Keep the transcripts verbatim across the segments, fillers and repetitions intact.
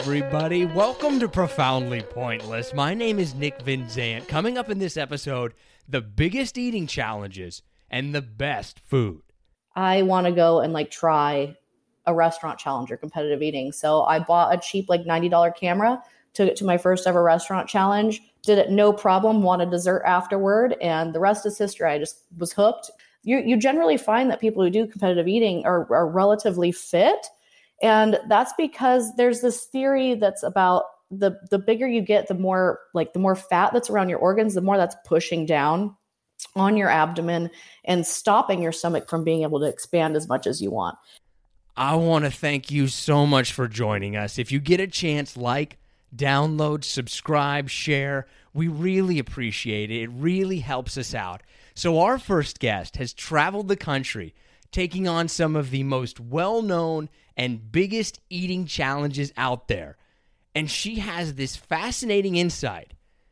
everybody. Welcome to Profoundly Pointless. My name is Nick Vinzant. Coming up in this episode, the biggest eating challenges and the best food. I want to go and like try a restaurant challenge or competitive eating. So I bought a cheap like ninety dollars camera, took it to my first ever restaurant challenge, did it no problem, wanted dessert afterward, and the rest is history. I just was hooked. You you generally find that people who do competitive eating are, are relatively fit. And that's because there's this theory that's about the the bigger you get, the more like the more fat that's around your organs, the more that's pushing down on your abdomen and stopping your stomach from being able to expand as much as you want. I want to thank you so much for joining us. If you get a chance, like, download, subscribe, share. We really appreciate it. It really helps us out. So our first guest has traveled the country, taking on some of the most well-known and biggest eating challenges out there. And she has this fascinating insight,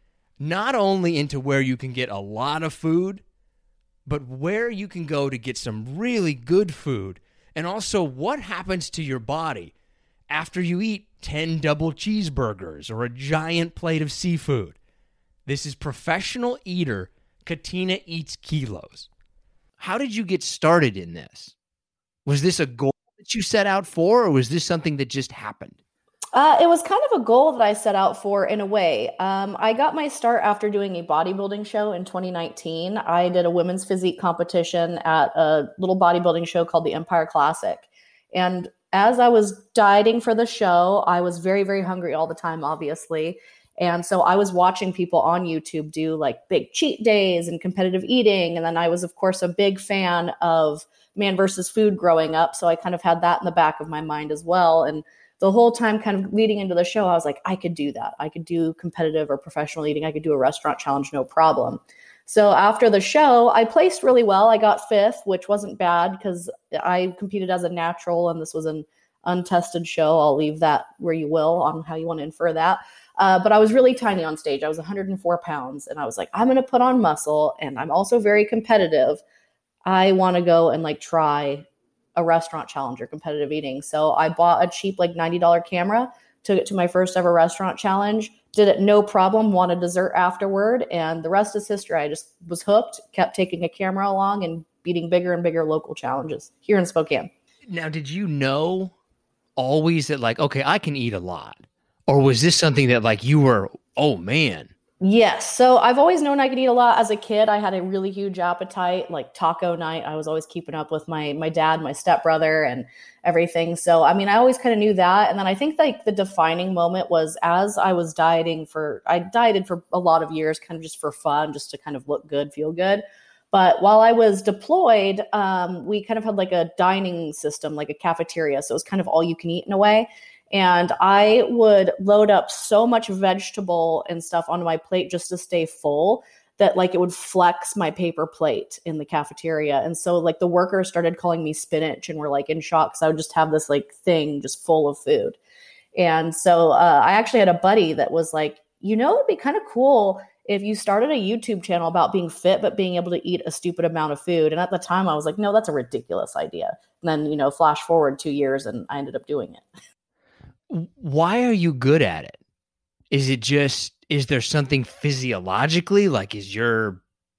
not only into where you can get a lot of food, but where you can go to get some really good food, and also what happens to your body after you eat ten double cheeseburgers or a giant plate of seafood. This is professional eater Katina Eats Kilos. How did you get started in this? Was this a goal that you set out for, or was this something that just happened? Uh, it was kind of a goal that I set out for in a way. Um, I got my start after doing a bodybuilding show in twenty nineteen. I did a women's physique competition at a little bodybuilding show called the Empire Classic. And as I was dieting for the show, I was very, very hungry all the time, obviously. And so I was watching people on YouTube do like big cheat days and competitive eating. And then I was, of course, a big fan of Man versus Food growing up. So I kind of had that in the back of my mind as well. And the whole time kind of leading into the show, I was like, I could do that. I could do competitive or professional eating. I could do a restaurant challenge, no problem. So after the show, I placed really well. I got fifth, which wasn't bad because I competed as a natural and this was an untested show. I'll leave that where you will on how you want to infer that. Uh, but I was really tiny on stage. I was one hundred four pounds and I was like, I'm going to put on muscle and I'm also very competitive. I want to go and like try a restaurant challenge or competitive eating. So I bought a cheap like ninety dollars camera, took it to my first ever restaurant challenge, did it no problem, wanted dessert afterward, and the rest is history. I just was hooked, kept taking a camera along and beating bigger and bigger local challenges here in Spokane. Now, did you know always that like, okay, I can eat a lot? Or was this something that like you were, oh man? Yes. So I've always known I could eat a lot. As a kid, I had a really huge appetite, like taco night. I was always keeping up with my my dad, my stepbrother, and everything. So, I mean, I always kind of knew that. And then I think like the defining moment was as I was dieting for, I dieted for a lot of years, kind of just for fun, just to kind of look good, feel good. But while I was deployed, um, we kind of had like a dining system, like a cafeteria. So it was kind of all you can eat in a way. And I would load up so much vegetable and stuff onto my plate just to stay full that like it would flex my paper plate in the cafeteria. And so like the workers started calling me spinach and were like in shock because I would just have this like thing just full of food. And so uh, I actually had a buddy that was like, you know, it'd be kind of cool if you started a YouTube channel about being fit, but being able to eat a stupid amount of food. And at the time I was like, no, that's a ridiculous idea. And then, you know, flash forward two years and I ended up doing it. Why are you good at it? Is it just, is there something physiologically? Like, is your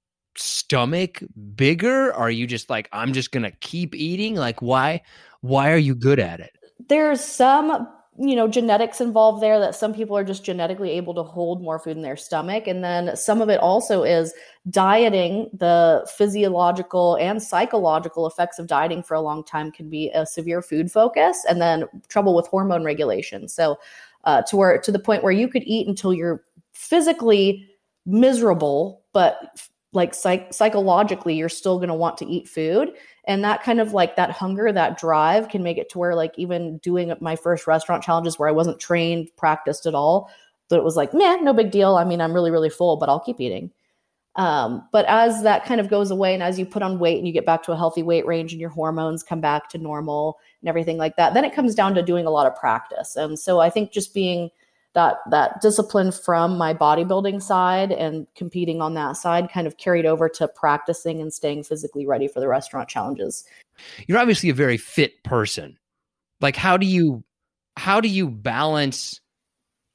stomach bigger? Are you just like, I'm just going to keep eating? Like, why, why are you good at it? There's some, you know, genetics involved there that some people are just genetically able to hold more food in their stomach. And then some of it also is dieting. The physiological and psychological effects of dieting for a long time can be a severe food focus and then trouble with hormone regulation. So uh, to where to the point where you could eat until you're physically miserable, but like psych- psychologically, you're still going to want to eat food. And that kind of like that hunger, that drive can make it to where like even doing my first restaurant challenges where I wasn't trained, practiced at all, but it was like, meh, no big deal. I mean, I'm really, really full, but I'll keep eating. Um, but as that kind of goes away and as you put on weight and you get back to a healthy weight range and your hormones come back to normal and everything like that, then it comes down to doing a lot of practice. And so I think just being that that discipline from my bodybuilding side and competing on that side kind of carried over to practicing and staying physically ready for the restaurant challenges. You're obviously a very fit person. Like, how do you, how do you balance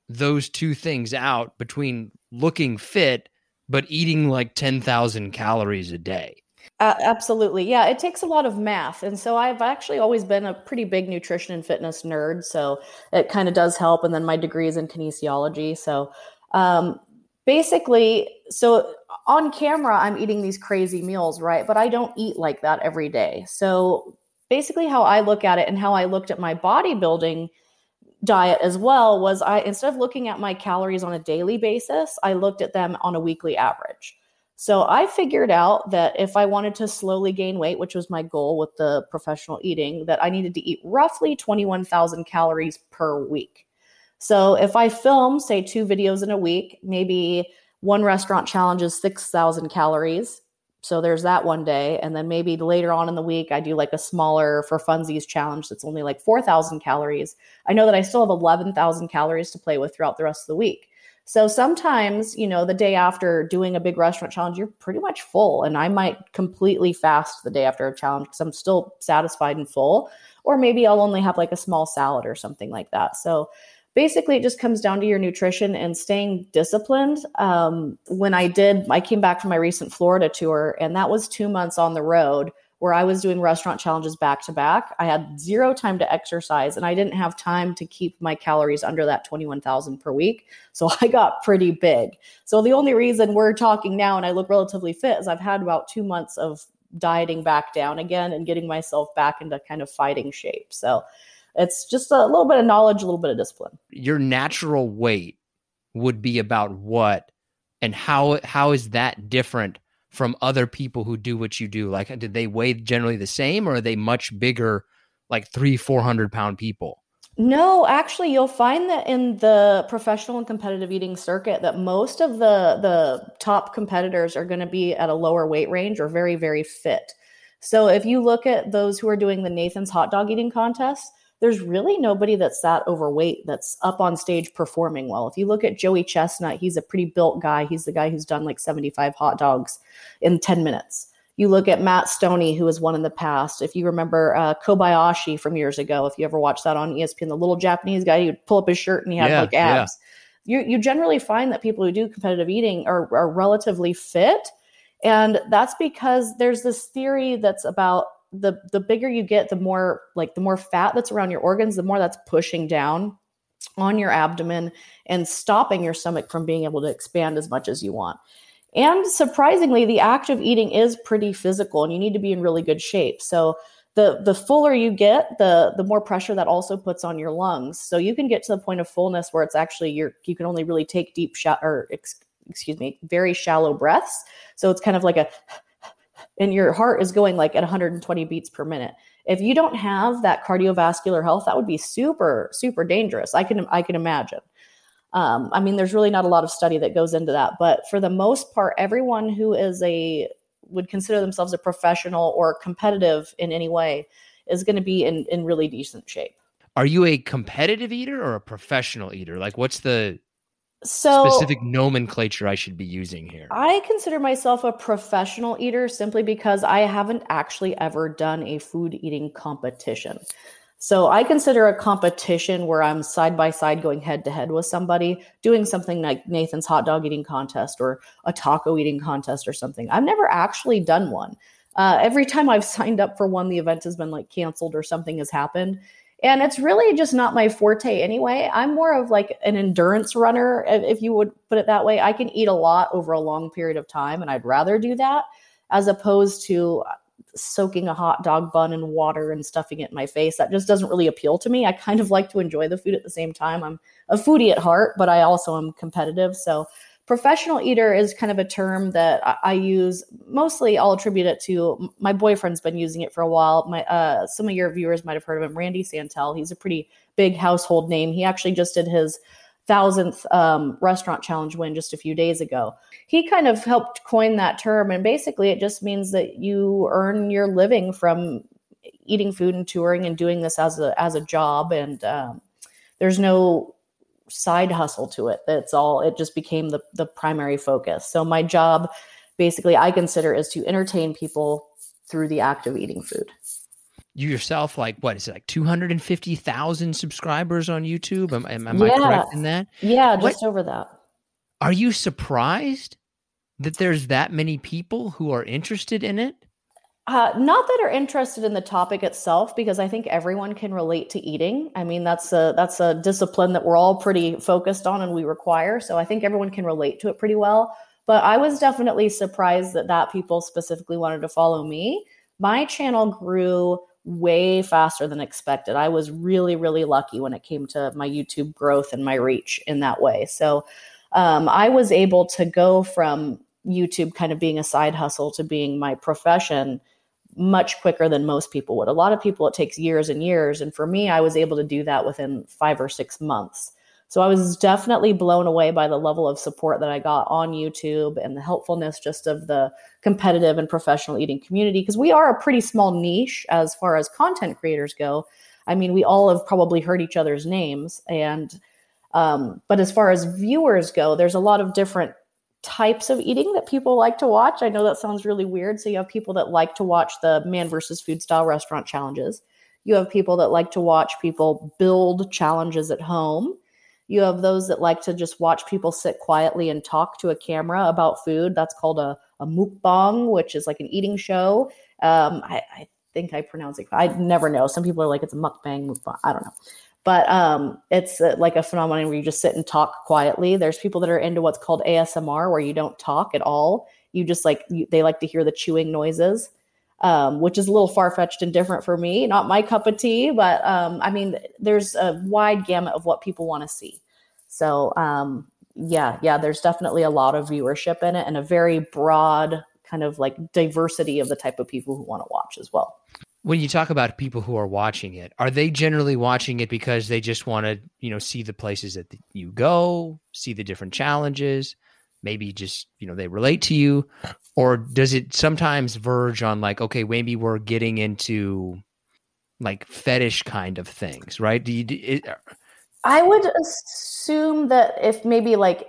those two things out between looking fit, but eating like ten thousand calories a day. Uh, absolutely. Yeah, it takes a lot of math. And so I've actually always been a pretty big nutrition and fitness nerd. So it kind of does help. And then my degree is in kinesiology. So um, basically, so on camera, I'm eating these crazy meals, right? But I don't eat like that every day. So basically how I look at it and how I looked at my bodybuilding diet as well was I, instead of looking at my calories on a daily basis, I looked at them on a weekly average. So I figured out that if I wanted to slowly gain weight, which was my goal with the professional eating, that I needed to eat roughly twenty-one thousand calories per week. So if I film, say, two videos in a week, maybe one restaurant challenge is six thousand calories. So there's that one day. And then maybe later on in the week, I do like a smaller for funsies challenge that's only like four thousand calories. I know that I still have eleven thousand calories to play with throughout the rest of the week. So sometimes, you know, the day after doing a big restaurant challenge, you're pretty much full. And I might completely fast the day after a challenge because I'm still satisfied and full. Or maybe I'll only have like a small salad or something like that. So basically, it just comes down to your nutrition and staying disciplined. Um, when I did, I came back from my recent Florida tour, and that was two months on the road where I was doing restaurant challenges back to back. I had zero time to exercise, and I didn't have time to keep my calories under that twenty-one thousand per week. So I got pretty big. So the only reason we're talking now and I look relatively fit is I've had about two months of dieting back down again and getting myself back into kind of fighting shape. So it's just a little bit of knowledge, a little bit of discipline. Your natural weight would be about what, and how how is that different from other people who do what you do? Like, did they weigh generally the same, or are they much bigger, like three, four hundred pound people? No, actually, you'll find that in the professional and competitive eating circuit that most of the the top competitors are going to be at a lower weight range or very, very fit. So if you look at those who are doing the Nathan's hot dog eating contest, there's really nobody that's that overweight that's up on stage performing well. If you look at Joey Chestnut, he's a pretty built guy. He's the guy who's done like seventy-five hot dogs in ten minutes. You look at Matt Stoney, who has won in the past. If you remember uh, Kobayashi from years ago, if you ever watched that on E S P N, the little Japanese guy, he would pull up his shirt and he had yeah, like abs. Yeah. You you generally find that people who do competitive eating are, are relatively fit. And that's because there's this theory that's about the the bigger you get, the more like the more fat that's around your organs, the more that's pushing down on your abdomen and stopping your stomach from being able to expand as much as you want. And surprisingly, the act of eating is pretty physical and you need to be in really good shape. So the the fuller you get, the the more pressure that also puts on your lungs. So you can get to the point of fullness where it's actually you're you can only really take deep sh- or ex- excuse me, very shallow breaths. So it's kind of like a and your heart is going like at one hundred twenty beats per minute. If you don't have that cardiovascular health, that would be super, super dangerous. I can, I can imagine. Um, I mean, there's really not a lot of study that goes into that, but for the most part, everyone who is a, would consider themselves a professional or competitive in any way is going to be in, in really decent shape. Are you a competitive eater or a professional eater? Like, what's the So specific nomenclature I should be using here? I consider myself a professional eater simply because I haven't actually ever done a food eating competition. So I consider a competition where I'm side by side going head to head with somebody doing something like Nathan's hot dog eating contest or a taco eating contest or something. I've never actually done one. Uh, every time I've signed up for one, the event has been like canceled or something has happened. And it's really just not my forte anyway. I'm more of like an endurance runner, if you would put it that way. I can eat a lot over a long period of time, and I'd rather do that as opposed to soaking a hot dog bun in water and stuffing it in my face. That just doesn't really appeal to me. I kind of like to enjoy the food at the same time. I'm a foodie at heart, but I also am competitive. So professional eater is kind of a term that I, I use. Mostly I'll attribute it to my boyfriend's been using it for a while. My uh, some of your viewers might have heard of him, Randy Santel. He's a pretty big household name. He actually just did his thousandth um, restaurant challenge win just a few days ago. He kind of helped coin that term. And basically it just means that you earn your living from eating food and touring and doing this as a, as a job. And um, there's no side hustle to it. That's all. It just became the, the primary focus. So my job, basically, I consider is to entertain people through the act of eating food. you yourself, like, what is it, like two hundred fifty thousand subscribers on YouTube? Am, am, am Yeah. I correct in that? Yeah, What just over that. are you surprised that there's that many people who are interested in it? Uh, not that are interested in the topic itself, because I think everyone can relate to eating. I mean, that's a that's a discipline that we're all pretty focused on and we require. So I think everyone can relate to it pretty well. But I was definitely surprised that that people specifically wanted to follow me. My channel grew way faster than expected. I was really, really lucky when it came to my YouTube growth and my reach in that way. So um, I was able to go from YouTube kind of being a side hustle to being my profession much quicker than most people would. A lot of people, it takes years and years. And for me, I was able to do that within five or six months. So I was definitely blown away by the level of support that I got on YouTube and the helpfulness just of the competitive and professional eating community, because we are a pretty small niche as far as content creators go. I mean, we all have probably heard each other's names. And, um, but as far as viewers go, there's a lot of different types of eating that people like to watch. I know that sounds really weird. So you have people that like to watch the man versus food style restaurant challenges. You have people that like to watch people build challenges at home. You have those that like to just watch people sit quietly and talk to a camera about food. That's called a, a mukbang, which is like an eating show. Um, I, I think I pronounce it. I never know. Some people are like, it's a mukbang, mukbang. I don't know. But um, it's uh, like a phenomenon where you just sit and talk quietly. There's people that are into what's called A S M R, where you don't talk at all. You just like, you, they like to hear the chewing noises, um, which is a little far-fetched and different for me. Not my cup of tea, but um, I mean, there's a wide gamut of what people want to see. So um, yeah, yeah, there's definitely a lot of viewership in it and a very broad kind of like diversity of the type of people who want to watch as well. When you talk about people who are watching it, are they generally watching it because they just want to, you know, see the places that you go, see the different challenges, maybe just, you know, they relate to you? Or does it sometimes verge on like, okay, maybe we're getting into like fetish kind of things, right? Do you, it, I would assume that if maybe like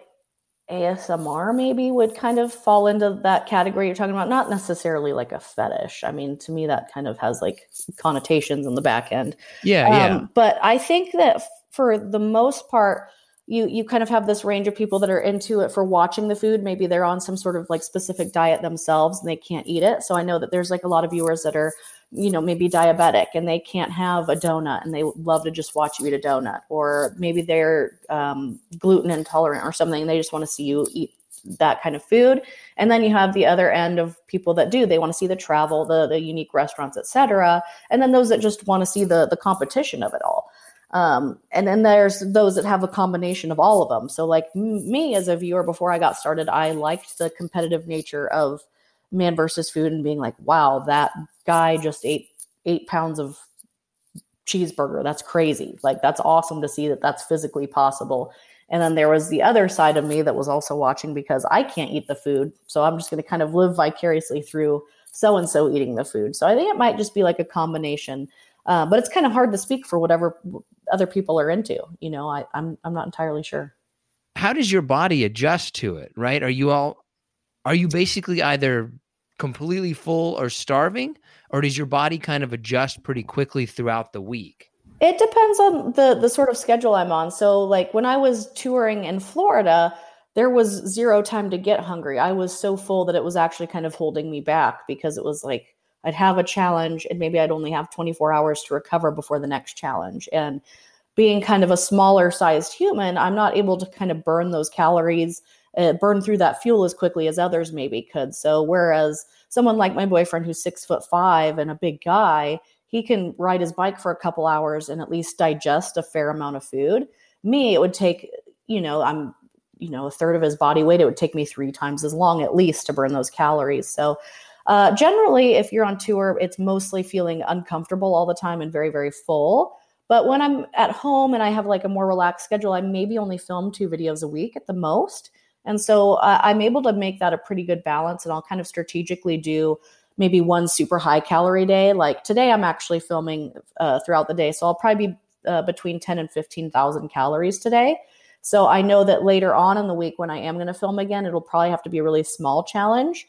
A S M R maybe would kind of fall into that category you're talking about, not necessarily like a fetish. I mean, to me, that kind of has like connotations in the back end. Yeah, um, yeah. But I think that f- for the most part, you you kind of have this range of people that are into it for watching the food. Maybe they're on some sort of like specific diet themselves and they can't eat it. So I know that there's like a lot of viewers that are, you know, maybe diabetic and they can't have a donut and they love to just watch you eat a donut. Or maybe they're um, gluten intolerant or something. And they just want to see you eat that kind of food. And then you have the other end of people that do, they want to see the travel, the the unique restaurants, et cetera. And then those that just want to see the the competition of it all. Um, and then there's those that have a combination of all of them. So like m- me as a viewer, before I got started, I liked the competitive nature of man versus food and being like, wow, that guy just ate eight pounds of cheeseburger. That's crazy. Like, that's awesome to see that that's physically possible. And then there was the other side of me that was also watching because I can't eat the food. So I'm just going to kind of live vicariously through so-and-so eating the food. So I think it might just be like a combination. Uh, but it's kind of hard to speak for whatever other people are into. You know, I, I'm I'm not entirely sure. How does your body adjust to it, right? Are you all, are you basically either completely full or starving, or does your body kind of adjust pretty quickly throughout the week? It depends on the the sort of schedule I'm on. So like when I was touring in Florida, there was zero time to get hungry. I was so full that it was actually kind of holding me back because it was like, I'd have a challenge and maybe I'd only have twenty-four hours to recover before the next challenge. And being kind of a smaller sized human, I'm not able to kind of burn those calories, uh, burn through that fuel as quickly as others maybe could. So whereas someone like my boyfriend who's six foot five and a big guy, he can ride his bike for a couple hours and at least digest a fair amount of food. Me, it would take, you know, I'm, you know, a third of his body weight. It would take me three times as long at least to burn those calories. So Uh, generally, if you're on tour, it's mostly feeling uncomfortable all the time and very, very full. But when I'm at home and I have like a more relaxed schedule, I maybe only film two videos a week at the most. And so uh, I'm able to make that a pretty good balance. And I'll kind of strategically do maybe one super high calorie day. Like today, I'm actually filming uh, throughout the day. So I'll probably be uh, between ten and fifteen thousand calories today. So I know that later on in the week when I am going to film again, it'll probably have to be a really small challenge.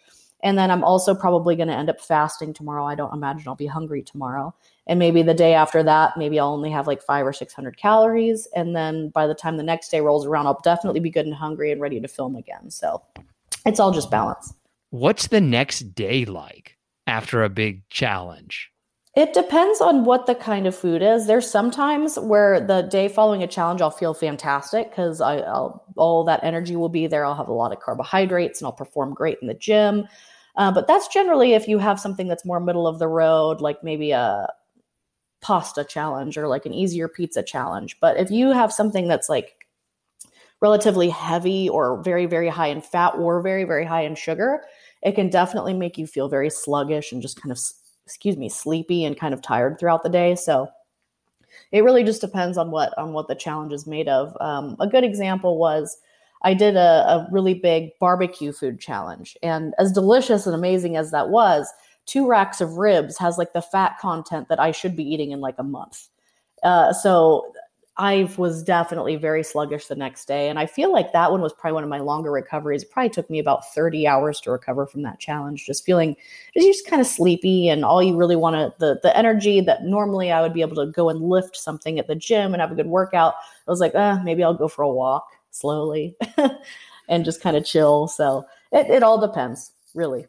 And then I'm also probably going to end up fasting tomorrow. I don't imagine I'll be hungry tomorrow. And maybe the day after that, maybe I'll only have like five or six hundred calories. And then by the time the next day rolls around, I'll definitely be good and hungry and ready to film again. So it's all just balance. What's the next day like after a big challenge? It depends on what the kind of food is. There's sometimes where the day following a challenge, I'll feel fantastic because I, I'll all that energy will be there. I'll have a lot of carbohydrates and I'll perform great in the gym. Uh, but that's generally if you have something that's more middle of the road, like maybe a pasta challenge or like an easier pizza challenge. But if you have something that's like relatively heavy or very, very high in fat or very, very high in sugar, it can definitely make you feel very sluggish and just kind of, excuse me, sleepy and kind of tired throughout the day. So it really just depends on what, on what the challenge is made of. Um, a good example was I did a, a really big barbecue food challenge. And as delicious and amazing as that was, two racks of ribs has like the fat content that I should be eating in like a month. Uh, so I was definitely very sluggish the next day. And I feel like that one was probably one of my longer recoveries. It probably took me about thirty hours to recover from that challenge, just feeling just, just kind of sleepy. And all you really want to, the, the energy that normally I would be able to go and lift something at the gym and have a good workout. I was like, uh, maybe I'll go for a walk slowly and just kind of chill. So it, it all depends, really.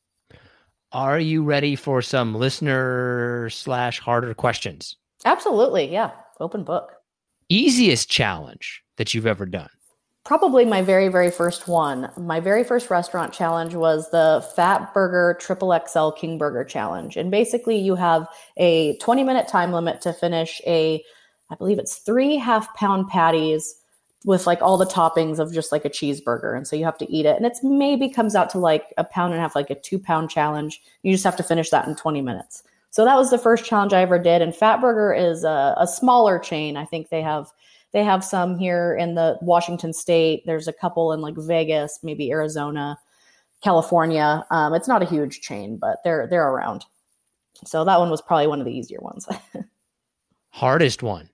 Are you ready for some listener slash harder questions? Absolutely. Yeah. Open book. Easiest challenge that you've ever done? Probably my very, very first one. My very first restaurant challenge was the Fat Burger Triple X L King Burger Challenge. And basically you have a twenty minute time limit to finish a, I believe it's three half pound patties with like all the toppings of just like a cheeseburger. And so you have to eat it. And it's maybe comes out to like a pound and a half, like a two pound challenge. You just have to finish that in twenty minutes. So that was the first challenge I ever did. And Fat Burger is a, a smaller chain. I think they have, they have some here in the Washington state. There's a couple in like Vegas, maybe Arizona, California. Um, it's not a huge chain, but they're, they're around. So that one was probably one of the easier ones. Hardest one?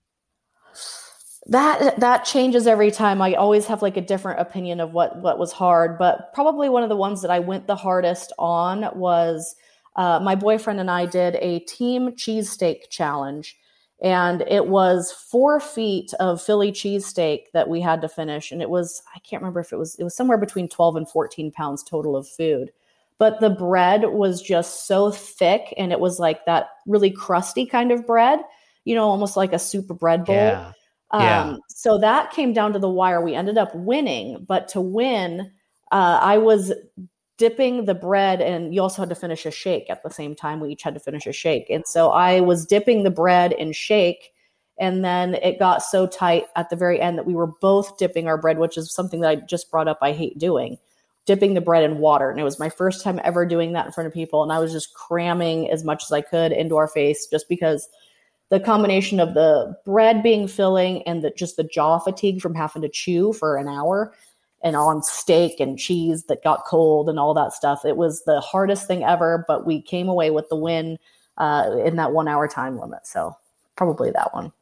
That that changes every time. I always have like a different opinion of what, what was hard, but probably one of the ones that I went the hardest on was uh, my boyfriend and I did a team cheesesteak challenge. And it was four feet of Philly cheesesteak that we had to finish. And it was, I can't remember if it was, it was somewhere between twelve and fourteen pounds total of food. But the bread was just so thick and it was like that really crusty kind of bread, you know, almost like a super bread bowl. Yeah. Yeah. Um, so that came down to the wire. We ended up winning, but to win, uh, I was dipping the bread and you also had to finish a shake at the same time. We each had to finish a shake. And so I was dipping the bread in shake. And then it got so tight at the very end that we were both dipping our bread, which is something that I just brought up. I hate doing, dipping the bread in water. And it was my first time ever doing that in front of people. And I was just cramming as much as I could into our face just because the combination of the bread being filling and the, just the jaw fatigue from having to chew for an hour and on steak and cheese that got cold and all that stuff. It was the hardest thing ever, but we came away with the win uh, in that one hour time limit. So probably that one.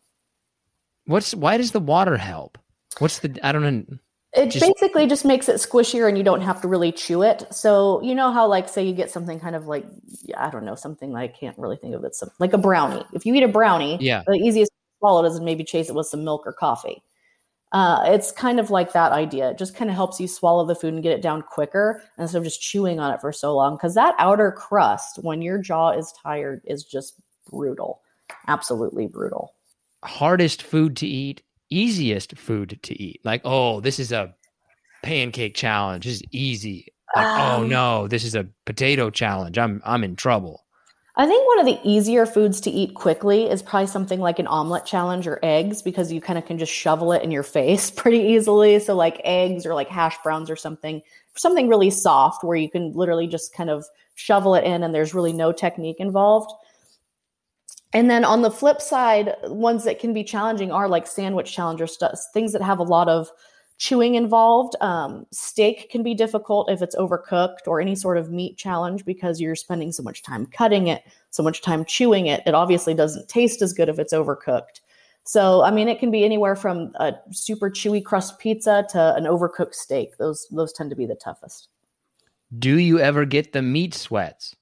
What's, why does the water help? What's the, I don't know. It just, basically just makes it squishier and you don't have to really chew it. So, you know how like, say you get something kind of like, I don't know, something I can't really think of it. Some, like a brownie. If you eat a brownie, yeah, the easiest to swallow is maybe chase it with some milk or coffee. Uh, it's kind of like that idea. It just kind of helps you swallow the food and get it down quicker instead of just chewing on it for so long. Because that outer crust, when your jaw is tired, is just brutal. Absolutely brutal. Hardest food to eat, easiest food to eat. Like, oh, this is a pancake challenge. This is easy. Like, um, oh no, this is a potato challenge. I'm I'm in trouble. I think one of the easier foods to eat quickly is probably something like an omelet challenge or eggs, because you kind of can just shovel it in your face pretty easily. So like eggs or like hash browns or something, something really soft where you can literally just kind of shovel it in and there's really no technique involved. And then on the flip side, ones that can be challenging are like sandwich challenge or stuff, things that have a lot of chewing involved. Um, steak can be difficult if it's overcooked, or any sort of meat challenge because you're spending so much time cutting it, so much time chewing it. It obviously doesn't taste as good if it's overcooked. So, I mean, it can be anywhere from a super chewy crust pizza to an overcooked steak. Those, those tend to be the toughest. Do you ever get the meat sweats?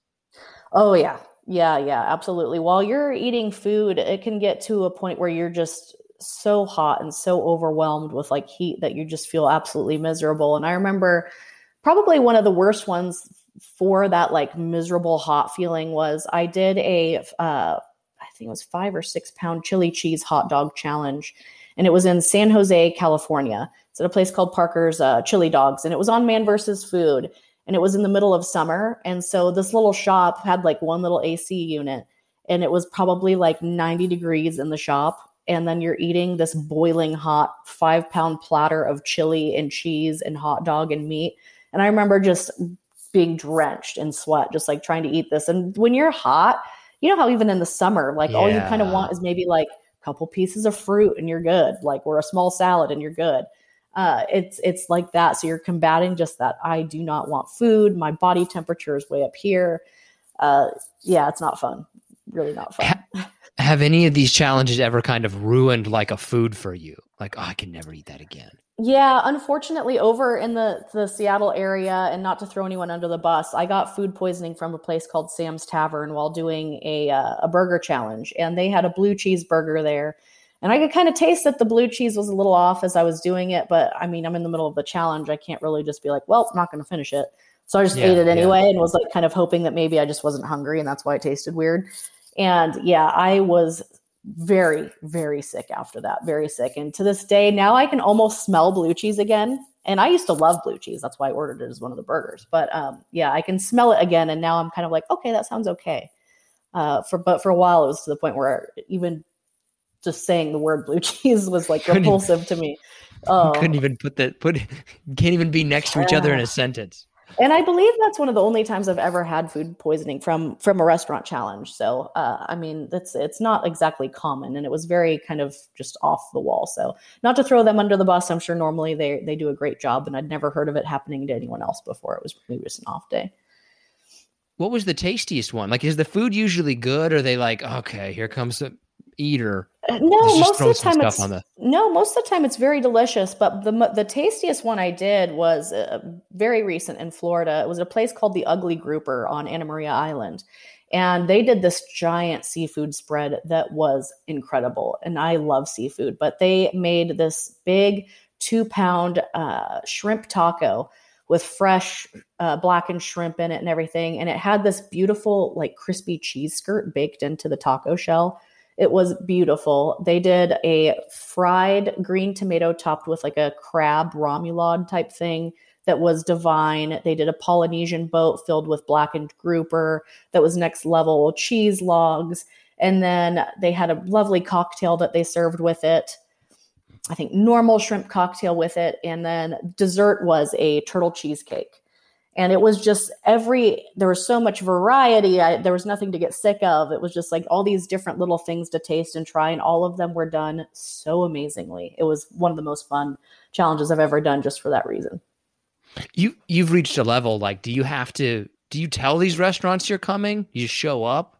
Oh yeah. Yeah, yeah, absolutely. While you're eating food, it can get to a point where you're just so hot and so overwhelmed with like heat that you just feel absolutely miserable. And I remember probably one of the worst ones for that like miserable hot feeling was I did a, uh, I think it was five or six pound chili cheese hot dog challenge. And it was in San Jose, California. It's at a place called Parker's uh, Chili Dogs. And it was on Man versus. Food. And it was in the middle of summer. And so this little shop had like one little A C unit. And it was probably like ninety degrees in the shop. And then you're eating this boiling hot five pound platter of chili and cheese and hot dog and meat. And I remember just being drenched in sweat, just like trying to eat this. And when you're hot, you know how even in the summer, like yeah. all you kind of want is maybe like a couple pieces of fruit and you're good. Like or a small salad and you're good. Uh, it's it's like that. So you're combating just that. I do not want food. My body temperature is way up here. Uh, yeah, it's not fun. Really not fun. Ha- have any of these challenges ever kind of ruined like a food for you? Like, oh, I can never eat that again. Yeah, unfortunately, over in the, the Seattle area, and not to throw anyone under the bus, I got food poisoning from a place called Sam's Tavern while doing a uh, a burger challenge. And they had a blue cheeseburger there. And I could kind of taste that the blue cheese was a little off as I was doing it. But I mean, I'm in the middle of the challenge. I can't really just be like, well, I'm not going to finish it. So I just yeah, ate it anyway yeah. and was like kind of hoping that maybe I just wasn't hungry and that's why it tasted weird. And yeah, I was very, very sick after that. Very sick. And to this day, now I can almost smell blue cheese again. And I used to love blue cheese. That's why I ordered it as one of the burgers. But um, yeah, I can smell it again. And now I'm kind of like, okay, that sounds okay. Uh, for But for a while, it was to the point where even just saying the word blue cheese was like repulsive to me. Oh. Couldn't even put that, put, can't even be next to each other in a sentence. And I believe that's one of the only times I've ever had food poisoning from, from a restaurant challenge. So, uh, I mean, that's, it's not exactly common and it was very kind of just off the wall. So not to throw them under the bus. I'm sure normally they, they do a great job and I'd never heard of it happening to anyone else before. It was maybe just an off day. What was the tastiest one? Like, is the food usually good? Or are they like, okay, here comes the eater? No, most of the time it's the... no, most of the time it's very delicious. But the the tastiest one I did was uh, very recent in Florida. It was a place called the Ugly Grouper on Anna Maria Island, and they did this giant seafood spread that was incredible. And I love seafood, but they made this big two pound uh, shrimp taco with fresh uh, blackened shrimp in it and everything, and it had this beautiful like crispy cheese skirt baked into the taco shell. It was beautiful. They did a fried green tomato topped with like a crab remoulade type thing that was divine. They did a Polynesian boat filled with blackened grouper that was next level, cheese logs. And then they had a lovely cocktail that they served with it. I think normal shrimp cocktail with it. And then dessert was a turtle cheesecake. And it was just every, there was so much variety. I, there was nothing to get sick of. It was just like all these different little things to taste and try. And all of them were done so amazingly. It was one of the most fun challenges I've ever done just for that reason. You, you've reached a level, like, do you have to, do you tell these restaurants you're coming? You show up?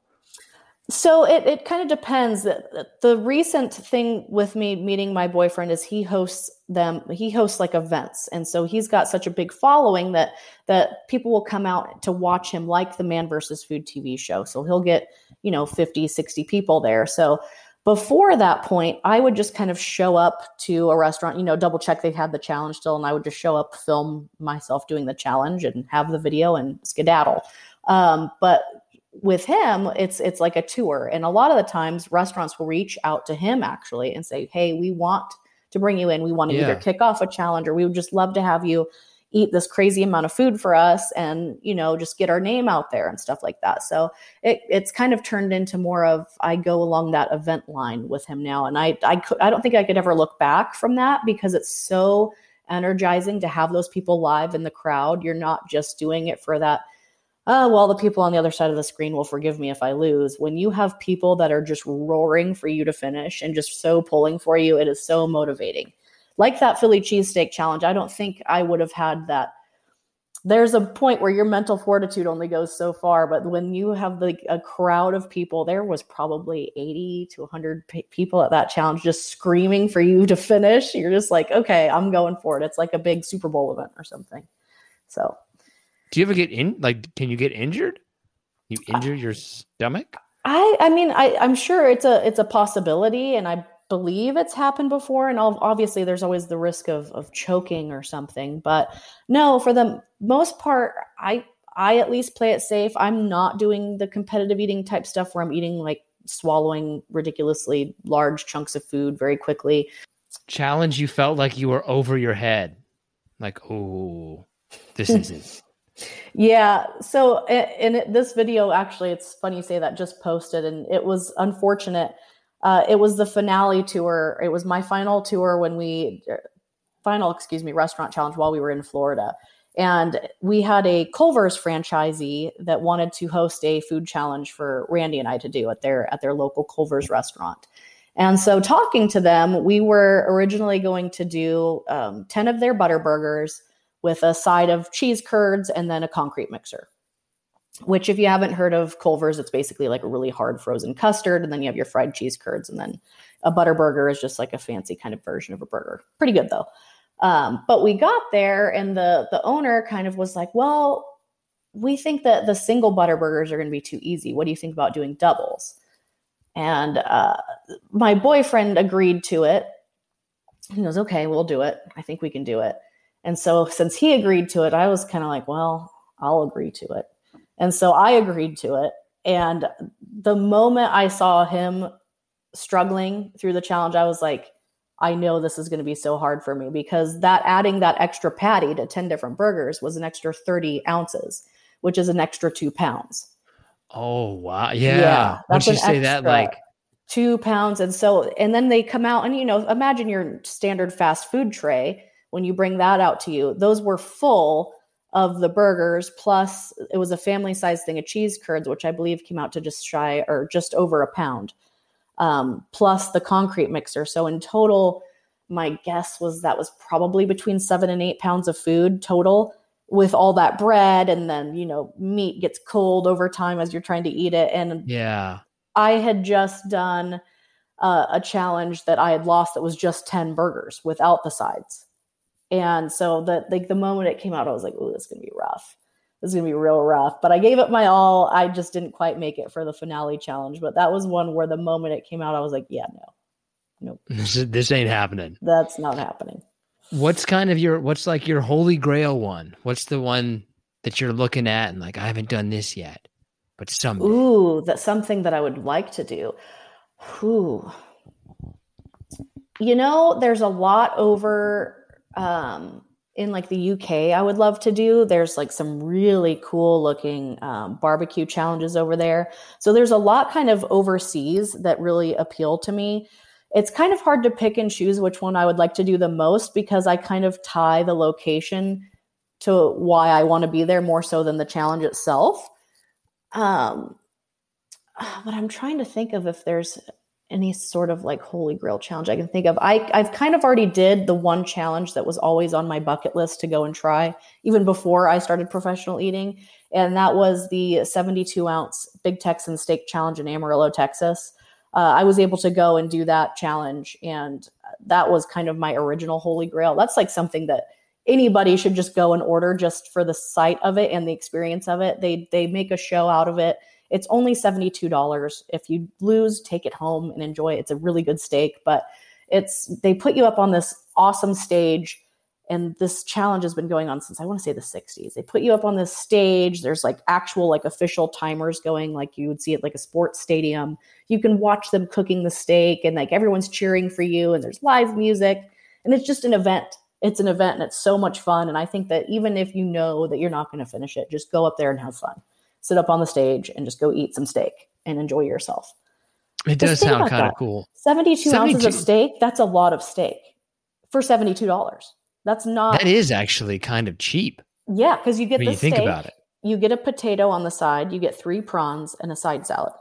So it, it kind of depends. The, the recent thing with me meeting my boyfriend is he hosts them. He hosts like events. And so he's got such a big following that, that people will come out to watch him, like the Man versus. Food T V show. So he'll get, you know, fifty, sixty people there. So before that point, I would just kind of show up to a restaurant, you know, double check they had the challenge still. And I would just show up, film myself doing the challenge and have the video and skedaddle. Um, but with him, it's it's like a tour. And a lot of the times restaurants will reach out to him actually and say, hey, we want to bring you in. We want to yeah. either kick off a challenge or we would just love to have you eat this crazy amount of food for us and, you know, just get our name out there and stuff like that. So it, it's kind of turned into more of, I go along that event line with him now. And I, I, could, I don't think I could ever look back from that because it's so energizing to have those people live in the crowd. You're not just doing it for that, oh, well, the people on the other side of the screen will forgive me if I lose. When you have people that are just roaring for you to finish and just so pulling for you, it is so motivating. Like that Philly cheesesteak challenge, I don't think I would have had that. There's a point where your mental fortitude only goes so far, but when you have like a crowd of people, there was probably eighty to one hundred p- people at that challenge just screaming for you to finish. You're just like, okay, I'm going for it. It's like a big Super Bowl event or something. So Do you ever get in? Like, can you get injured? You injure your stomach? I, I mean, I, I'm sure it's a, it's a possibility, and I believe it's happened before. And obviously, there's always the risk of of choking or something. But no, for the most part, I, I at least play it safe. I'm not doing the competitive eating type stuff where I'm eating like swallowing ridiculously large chunks of food very quickly. Challenge, you felt like you were over your head. Like, oh, this isn't. Yeah. So in, in this video, actually, it's funny you say that, just posted, and it was unfortunate. Uh, it was the finale tour. It was my final tour when we, final, excuse me, restaurant challenge while we were in Florida. And we had a Culver's franchisee that wanted to host a food challenge for Randy and I to do at their, at their local Culver's restaurant. And so talking to them, we were originally going to do um, ten of their butter burgers with a side of cheese curds and then a concrete mixer, which if you haven't heard of Culver's, it's basically like a really hard frozen custard. And then you have your fried cheese curds, and then a butter burger is just like a fancy kind of version of a burger. Pretty good though. Um, but we got there, and the, the owner kind of was like, well, we think that the single butter burgers are going to be too easy. What do you think about doing doubles? And uh, my boyfriend agreed to it. He goes, okay, we'll do it. I think we can do it. And so since he agreed to it, I was kind of like, well, I'll agree to it. And so I agreed to it. And the moment I saw him struggling through the challenge, I was like, I know this is going to be so hard for me, because that adding that extra patty to ten different burgers was an extra thirty ounces, which is an extra two pounds. Oh, wow. Yeah. yeah Once you say that, like two pounds. And so, and then they come out, and, you know, imagine your standard fast food tray. When you bring that out to you, those were full of the burgers. Plus it was a family size thing of cheese curds, which I believe came out to just shy or just over a pound. Um, plus the concrete mixer. So in total, my guess was that was probably between seven and eight pounds of food total, with all that bread. And then, you know, meat gets cold over time as you're trying to eat it. And yeah, I had just done uh, a challenge that I had lost that was just ten burgers without the sides. And so the, like the moment it came out, I was like, oh, this is going to be rough. This is going to be real rough. But I gave it my all. I just didn't quite make it for the finale challenge. But that was one where the moment it came out, I was like, yeah, no, nope. This, this ain't happening. That's not happening. What's kind of your, what's like your holy grail one? What's the one that you're looking at and like, I haven't done this yet, but someday? Ooh, that's something that I would like to do. Ooh. You know, there's a lot over um, in like the U K I would love to do. There's like some really cool looking um, barbecue challenges over there. So there's a lot kind of overseas that really appeal to me. It's kind of hard to pick and choose which one I would like to do the most, because I kind of tie the location to why I want to be there more so than the challenge itself. Um, but I'm trying to think of if there's any sort of like holy grail challenge I can think of. I, I've kind of already did the one challenge that was always on my bucket list to go and try, even before I started professional eating. And that was the seventy-two ounce Big Texan Steak Challenge in Amarillo, Texas. Uh, I was able to go and do that challenge. And that was kind of my original holy grail. That's like something that anybody should just go and order just for the sight of it and the experience of it. They, they make a show out of it. It's only seventy-two dollars. If you lose, take it home and enjoy it. It's a really good steak, but it's, they put you up on this awesome stage. And this challenge has been going on since I want to say the sixties. They put you up on this stage. There's like actual like official timers going, like you would see at like a sports stadium. You can watch them cooking the steak, and like everyone's cheering for you, and there's live music, and it's just an event. It's an event, and it's so much fun. And I think that even if you know that you're not going to finish it, just go up there and have fun. Sit up on the stage and just go eat some steak and enjoy yourself. It does sound kind of cool. seventy-two, seventy-two ounces of steak. That's a lot of steak for seventy-two dollars. That's not. That is actually kind of cheap. Yeah, because you get when the you steak, think about it. You get a potato on the side, you get three prawns and a side salad.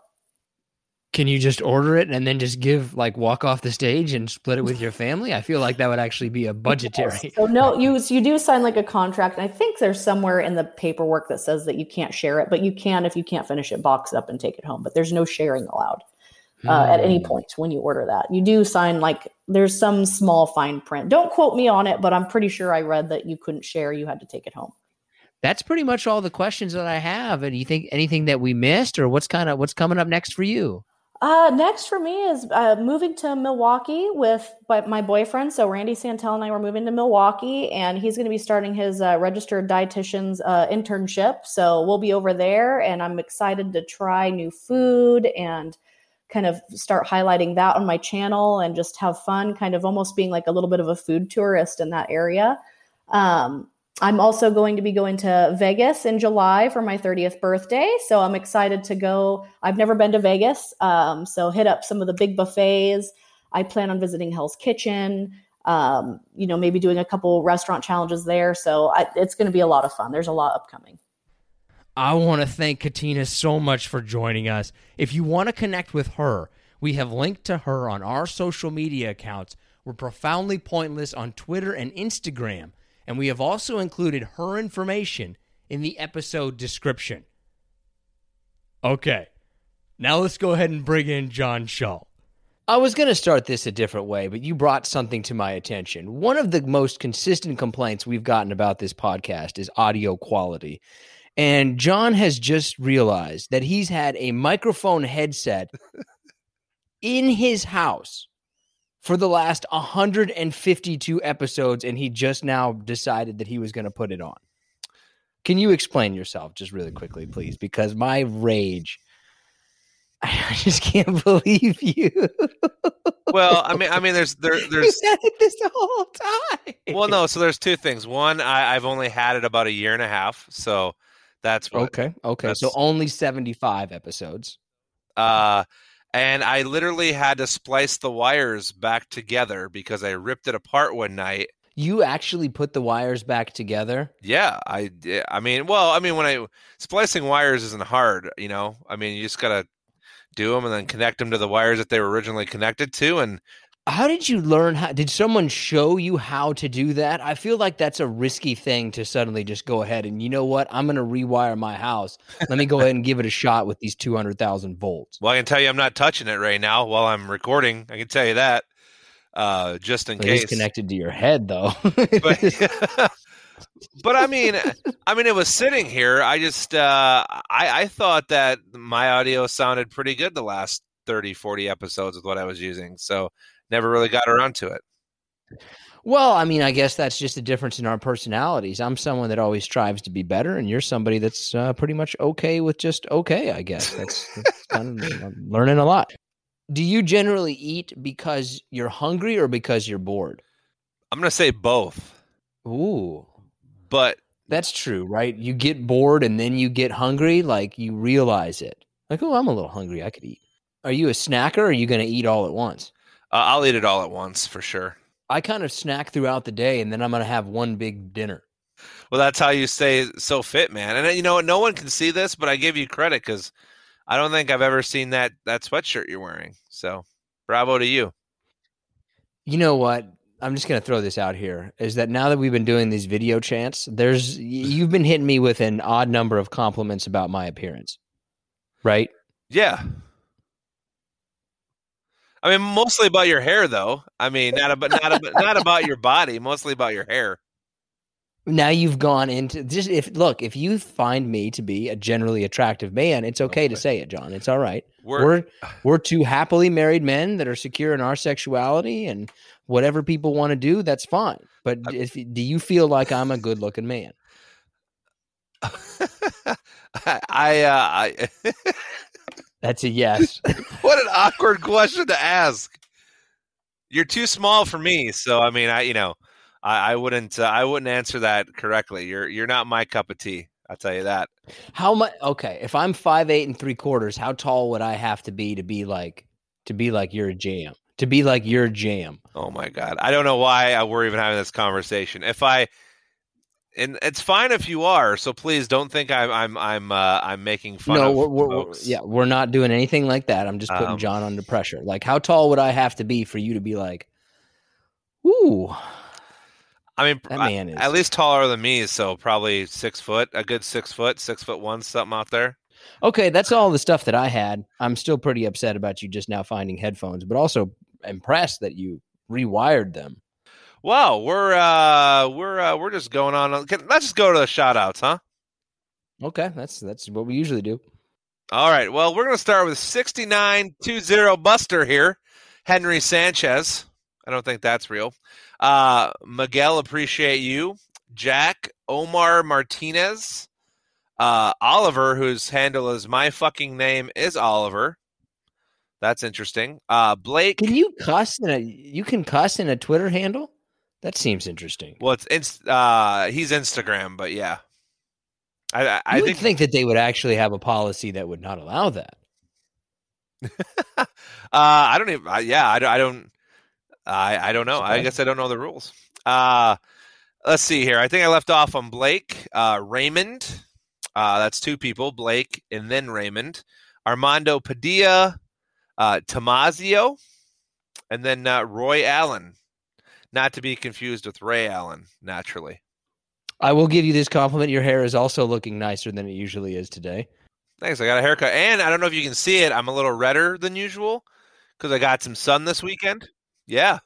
Can you just order it and then just give like walk off the stage and split it with your family? I feel like that would actually be a budgetary. Yes. So no, you you do sign like a contract, and I think there's somewhere in the paperwork that says that you can't share it, but you can, if you can't finish it, box it up and take it home. But there's no sharing allowed. Uh, mm. At any point when you order that. You do sign like there's some small fine print. Don't quote me on it, but I'm pretty sure I read that you couldn't share. You had to take it home. that's pretty much all the questions that I have. And you think anything that we missed, or what's kind of what's coming up next for you? Uh, next for me is uh, moving to Milwaukee with my boyfriend. So Randy Santel and I were moving to Milwaukee, and he's going to be starting his uh, registered dietitian's uh, internship. So we'll be over there, and I'm excited to try new food and kind of start highlighting that on my channel and just have fun, kind of almost being like a little bit of a food tourist in that area. Um, I'm also going to be going to Vegas in July for my thirtieth birthday. So I'm excited to go. I've never been to Vegas. Um, so hit up some of the big buffets. I plan on visiting Hell's Kitchen, um, you know, maybe doing a couple restaurant challenges there. So I, it's going to be a lot of fun. There's a lot upcoming. I want to thank Katina so much for joining us. If you want to connect with her, we have linked to her on our social media accounts. We're Profoundly Pointless on Twitter and Instagram. And we have also included her information in the episode description. Okay, now let's go ahead and bring in John Shull. I was going to start this a different way, but you brought something to my attention. One of the most consistent complaints we've gotten about this podcast is audio quality. And John has just realized that he's had a microphone headset in his house for the last one hundred fifty-two episodes, and he just now decided that he was going to put it on. Can you explain yourself just really quickly, please? Because my rage, I just can't believe you. Well, I mean, I mean, there's there, there's you had it this the whole time. Well, no. So there's two things. One, I, I've only had it about a year and a half, so that's what, okay. Okay, that's, so only seventy-five episodes. Uh. And I literally had to splice the wires back together because I ripped it apart one night. You actually put the wires back together? Yeah, I did. I mean, well, I mean, when I splicing wires isn't hard, you know. I mean, you just gotta do them and then connect them to the wires that they were originally connected to. And how did you learn how? Did someone show you how to do that? I feel like that's a risky thing to suddenly just go ahead and, you know what, I'm going to rewire my house. Let me go ahead and give it a shot with these two hundred thousand volts. Well, I can tell you I'm not touching it right now while I'm recording. I can tell you that, uh, just in it case. It's connected to your head, though. but, but I mean, I mean, it was sitting here. I just, uh, I, I thought that my audio sounded pretty good the last thirty, forty episodes with what I was using. So never really got around to it. Well, I mean, I guess that's just a difference in our personalities. I'm someone that always strives to be better, and you're somebody that's uh, pretty much okay with just okay, I guess. That's, that's kind of I'm learning a lot. Do you generally eat because you're hungry or because you're bored? I'm going to say both. Ooh. But that's true, right? You get bored and then you get hungry, like you realize it. Like, oh, I'm a little hungry. I could eat. Are you a snacker or are you going to eat all at once? Uh, I'll eat it all at once for sure. I kind of snack throughout the day, and then I'm going to have one big dinner. Well, that's how you stay so fit, man. And you know what? No one can see this, but I give you credit because I don't think I've ever seen that that sweatshirt you're wearing. So bravo to you. You know what? I'm just going to throw this out here, is that now that we've been doing these video chants, there's you've been hitting me with an odd number of compliments about my appearance, right? Yeah. I mean, mostly about your hair, though. I mean, not about not about, not about your body. Mostly about your hair. Now you've gone into just if look if you find me to be a generally attractive man, it's okay, okay. to say it, John. It's all right. We're, we're we're two happily married men that are secure in our sexuality, and whatever people want to do, that's fine. But if do you feel like I'm a good looking man? I. I, uh, I That's a yes. What an awkward question to ask. You're too small for me, so I mean, I you know, I, I wouldn't uh, I wouldn't answer that correctly. You're you're not my cup of tea. I'll tell you that. How much? Okay, if I'm five eight and three quarters, how tall would I have to be to be like to be like your jam? To be like your jam? Oh my God, I don't know why we're even having this conversation. If I And it's fine if you are, so please don't think I'm I'm I'm uh, I'm making fun no, of we're, we're, folks. Yeah, we're not doing anything like that. I'm just putting um, John under pressure. Like, how tall would I have to be for you to be like, ooh? I mean, that man I, is at least taller than me, so probably six foot, a good six foot, six foot one, something out there. Okay, that's all the stuff that I had. I'm still pretty upset about you just now finding headphones, but also impressed that you rewired them. Wow, we're uh, we're uh, we're just going on. Let's just go to the shout outs, huh? Okay, that's that's what we usually do. All right. Well, we're going to start with sixty-nine twenty Buster here. Henry Sanchez. I don't think that's real. Uh, Miguel, appreciate you. Jack, Omar Martinez. Uh, Oliver, whose handle is my fucking name is Oliver. That's interesting. Uh, Blake. Can you cuss in a you can cuss in a Twitter handle? That seems interesting. Well, it's inst- uh, he's Instagram, but yeah. I, I, I you would think, think that they would actually have a policy that would not allow that. uh, I don't even. Uh, yeah, I, I don't. I I don't know. I guess I don't know the rules. Uh, let's see here. I think I left off on Blake, uh, Raymond. Uh, that's two people, Blake and then Raymond. Armando Padilla, uh, Tomazio, and then uh, Roy Allen. Not to be confused with Ray Allen, naturally. I will give you this compliment. Your hair is also looking nicer than it usually is today. Thanks. I got a haircut. And I don't know if you can see it. I'm a little redder than usual because I got some sun this weekend. Yeah.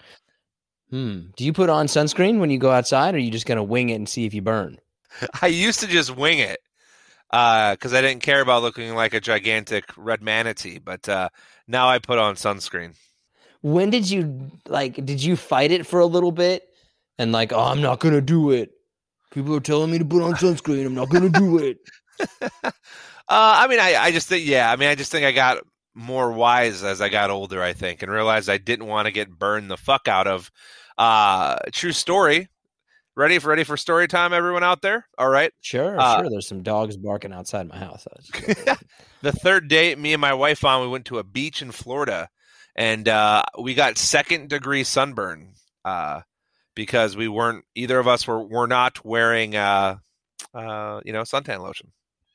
Hmm. Do you put on sunscreen when you go outside, or are you just going to wing it and see if you burn? I used to just wing it because uh, I didn't care about looking like a gigantic red manatee. But uh, now I put on sunscreen. When did you, like, did you fight it for a little bit? And like, oh, I'm not going to do it. People are telling me to put on sunscreen. I'm not going to do it. uh, I mean, I, I just think, yeah, I mean, I just think I got more wise as I got older, I think, and realized I didn't want to get burned the fuck out of. Uh, true story. Ready for ready for story time, everyone out there? All right. Sure, uh, sure. There's some dogs barking outside my house. The third date, me and my wife on, we went to a beach in Florida, and uh, we got second degree sunburn. Uh, because we weren't, either of us were, were not wearing, uh, uh, you know, suntan lotion.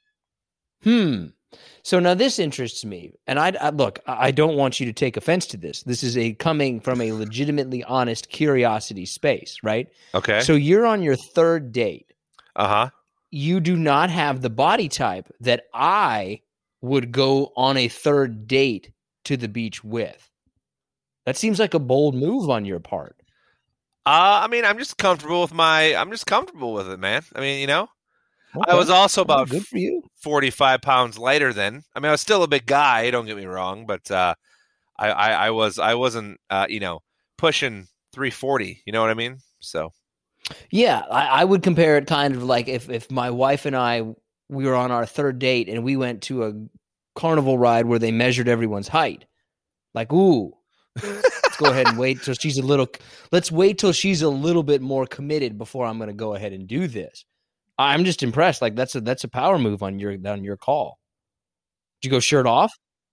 Hmm. So now this interests me. And I, I look, I don't want you to take offense to this. This is a coming from a legitimately honest curiosity space, right? Okay. So you're on your third date. Uh-huh. You do not have the body type that I would go on a third date to the beach with. That seems like a bold move on your part. Uh, I mean, I'm just comfortable with my, I'm just comfortable with it, man. I mean, you know, Okay. I was also about good for you. forty-five pounds lighter then. I mean, I was still a big guy, don't get me wrong, but uh, I, I, I was, I wasn't, uh, you know, pushing three forty, you know what I mean? So. Yeah, I, I would compare it kind of like if, if my wife and I, we were on our third date and we went to a carnival ride where they measured everyone's height. Like, ooh, let's go ahead and wait till she's a little, let's wait till she's a little bit more committed before I'm going to go ahead and do this. I'm just impressed. Like that's a, that's a power move on your, on your call. Did you go shirt off?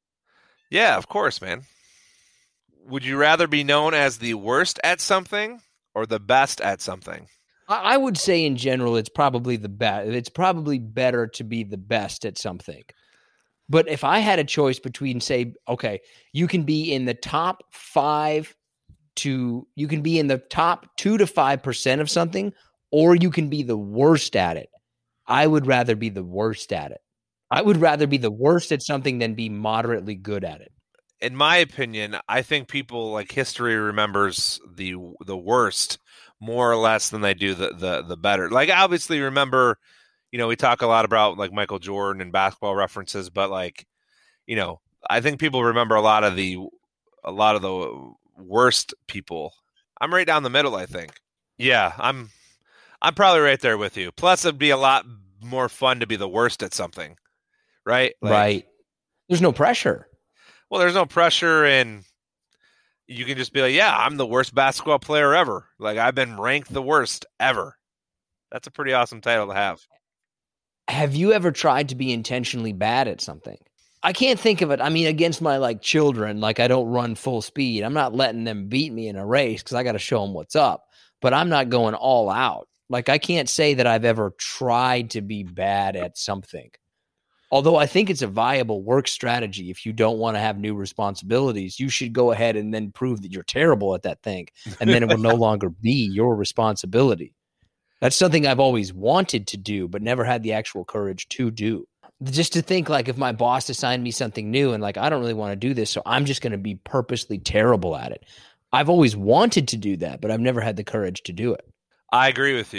Yeah, of course, man. Would you rather be known as the worst at something or the best at something? I, I would say in general, it's probably the best. It's probably better to be the best at something. But if I had a choice between, say, okay, you can be in the top five to, you can be in the top two to five percent of something, or you can be the worst at it. I would rather be the worst at it. I would rather be the worst at something than be moderately good at it. In my opinion, I think people like history remembers the the worst more or less than they do the the the better. Like obviously remember, you know, we talk a lot about like Michael Jordan and basketball references, but like, you know, I think people remember a lot of the a lot of the worst people. I'm right down the middle, I think. Yeah, I'm I'm probably right there with you. Plus it'd be a lot more fun to be the worst at something. Right? Like, right. There's no pressure. Well, there's no pressure, and you can just be like, yeah, I'm the worst basketball player ever. Like, I've been ranked the worst ever. That's a pretty awesome title to have. Have you ever tried to be intentionally bad at something? I can't think of it. I mean, against my, like, children, like, I don't run full speed. I'm not letting them beat me in a race because I got to show them what's up. But I'm not going all out. Like, I can't say that I've ever tried to be bad at something. Although I think it's a viable work strategy. If you don't want to have new responsibilities, you should go ahead and then prove that you're terrible at that thing. And then it will no longer be your responsibility. That's something I've always wanted to do, but never had the actual courage to do. Just to think like if my boss assigned me something new and like, I don't really want to do this, so I'm just going to be purposely terrible at it. I've always wanted to do that, but I've never had the courage to do it. I agree with you.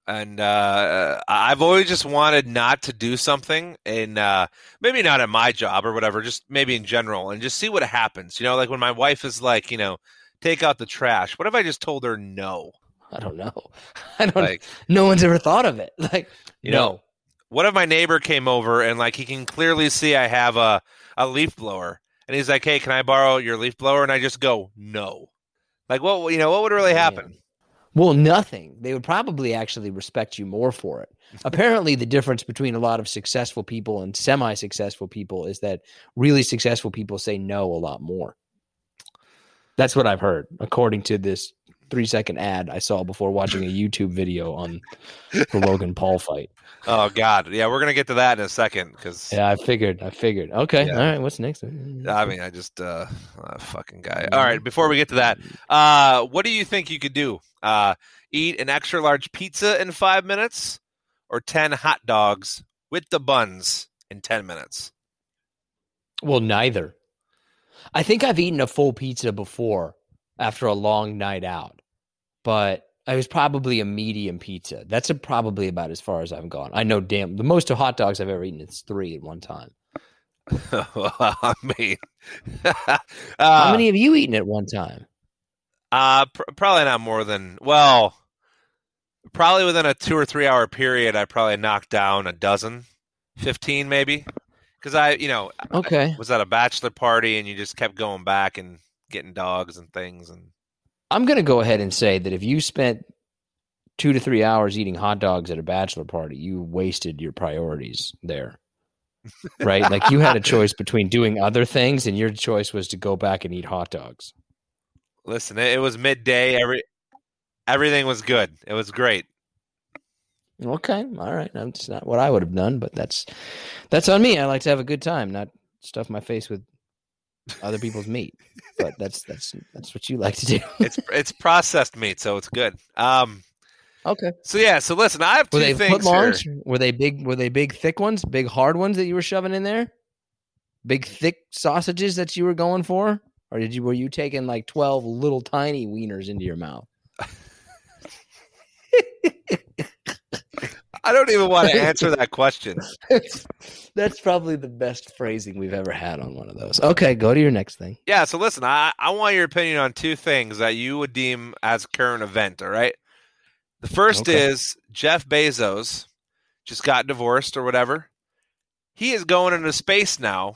And uh, I've always just wanted not to do something, and uh, maybe not at my job or whatever, just maybe in general, and just see what happens. You know, like when my wife is like, you know, take out the trash. What if I just told her no? I don't know. I don't. Like, no one's ever thought of it. Like, you no. know, what if my neighbor came over and like he can clearly see I have a, a leaf blower, and he's like, hey, can I borrow your leaf blower? And I just go, no. Like, what, you know, what would really happen? Man. Well, nothing. They would probably actually respect you more for it. Apparently, the difference between a lot of successful people and semi-successful people is that really successful people say no a lot more. That's what I've heard, according to this three-second ad I saw before watching a YouTube video on the Logan Paul fight. Oh, God. Yeah, we're going to get to that in a second. Cause, yeah, I figured. I figured. Okay. Yeah. All right. What's next? I mean, I just, uh, uh, fucking guy. All right. Before we get to that, uh, what do you think you could do? Uh, eat an extra large pizza in five minutes or ten hot dogs with the buns in ten minutes? Well, neither. I think I've eaten a full pizza before after a long night out, but it was probably a medium pizza. That's a, probably about as far as I've gone. I know damn the most of hot dogs I've ever eaten is three at one time. I mean, uh, how many have you eaten at one time? Uh, pr- probably not more than, well, probably within a two or three hour period, I probably knocked down a dozen, fifteen maybe. Because I, you know, okay. I was at a bachelor party and you just kept going back and getting dogs and things. And I'm going to go ahead and say that if you spent two to three hours eating hot dogs at a bachelor party, you wasted your priorities there. Right? Like you had a choice between doing other things and your choice was to go back and eat hot dogs. Listen, it was midday. Every everything was good. It was great. Okay, all right. That's not what I would have done, but that's that's on me. I like to have a good time, not stuff my face with other people's meat. But that's that's that's what you like to do. it's it's processed meat, so it's good. Um, okay. So yeah. So listen, I have two were they things footlongs? here. Were they big? Were they big, thick ones? Big, hard ones that you were shoving in there? Big, thick sausages that you were going for? Or did you were you taking like twelve little tiny wieners into your mouth? I don't even want to answer that question. That's probably the best phrasing we've ever had on one of those. Okay, go to your next thing. Yeah, so listen, I, I want your opinion on two things that you would deem as current event, all right? The first okay. is Jeff Bezos just got divorced or whatever. He is going into space now.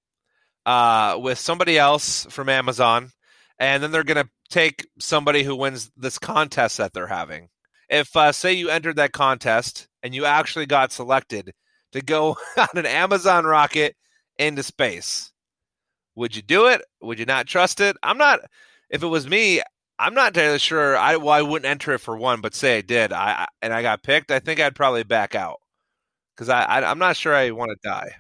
Uh, with somebody else from Amazon, and then they're going to take somebody who wins this contest that they're having. If, uh, say, you entered that contest and you actually got selected to go on an Amazon rocket into space, would you do it? Would you not trust it? I'm not. If it was me, I'm not entirely sure. I well, I wouldn't enter it for one, but say I did, I and I got picked, I think I'd probably back out because I, I I'm not sure I want to die.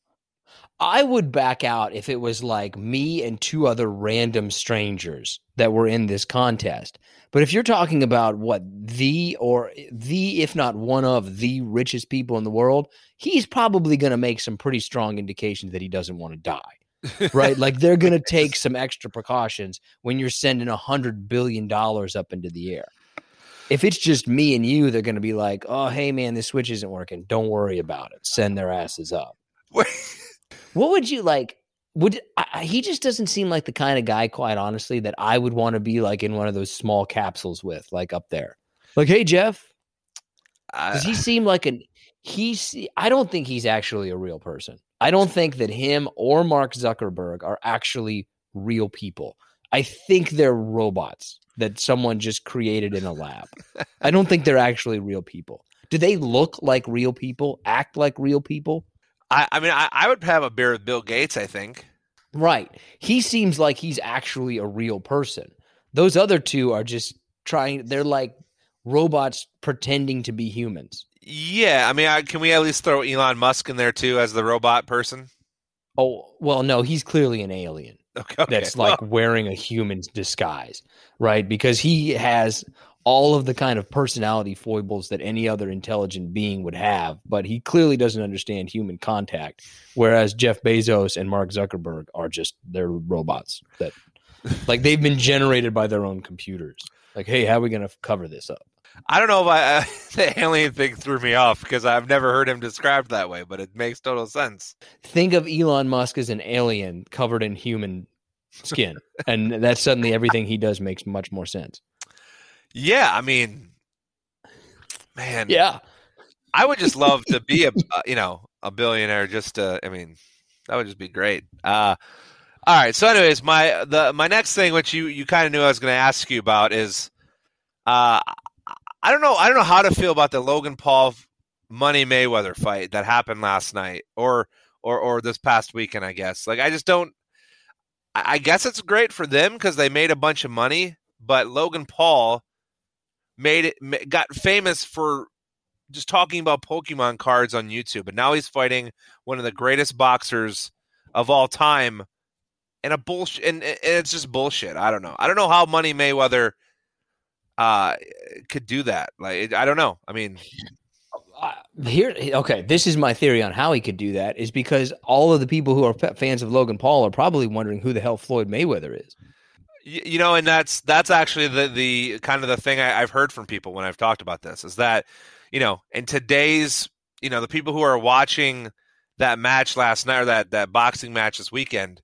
I would back out if it was like me and two other random strangers that were in this contest. But if you're talking about what the or the, if not one of the richest people in the world, he's probably going to make some pretty strong indications that he doesn't want to die, right? Like they're going to take some extra precautions when you're sending a hundred billion dollars up into the air. If it's just me and you, they're going to be like, oh, hey man, this switch isn't working. Don't worry about it. Send their asses up. What would you like? Would I, he just doesn't seem like the kind of guy, quite honestly, that I would want to be like in one of those small capsules with, like up there. Like, hey, Jeff, does he seem like an he's? I don't think he's actually a real person. I don't think that him or Mark Zuckerberg are actually real people. I think they're robots that someone just created in a lab. I don't think they're actually real people. Do they look like real people? Act like real people? I, I mean, I, I would have a beer with Bill Gates, I think. Right. He seems like he's actually a real person. Those other two are just trying, they're like robots pretending to be humans. Yeah. I mean, I, can we at least throw Elon Musk in there too as the robot person? Oh, well, no, he's clearly an alien. Okay, okay. That's like well. wearing a human's disguise, right? Because he has all of the kind of personality foibles that any other intelligent being would have, but he clearly doesn't understand human contact, whereas Jeff Bezos and Mark Zuckerberg are just, they're robots that, like, they've been generated by their own computers. Like, hey, how are we going to cover this up? I don't know if I uh, the alien thing threw me off because I've never heard him described that way, but it makes total sense. Think of Elon Musk as an alien covered in human skin, and that's suddenly everything he does makes much more sense. Yeah, I mean, man, Yeah, I would just love to be a uh, you know a billionaire. Just to, I mean, that would just be great. Uh, all right. So, anyways, my the my next thing, which you you kind of knew I was going to ask you about, is uh, I don't know I don't know how to feel about the Logan Paul Money Mayweather fight that happened last night or or or this past weekend. I guess like I just don't. I, I guess it's great for them because they made a bunch of money, but Logan Paul made it got famous for just talking about Pokemon cards on YouTube, and now he's fighting one of the greatest boxers of all time, and a bullshit, and, and it's just bullshit. I don't know. I don't know how Money Mayweather uh, could do that. Like, I don't know. I mean, uh, here, okay. This is my theory on how he could do that. Is because all of the people who are fans of Logan Paul are probably wondering who the hell Floyd Mayweather is. You, you know, and that's that's actually the the kind of the thing I, I've heard from people when I've talked about this is that. You know, in today's, you know, the people who are watching that match last night or that, that boxing match this weekend,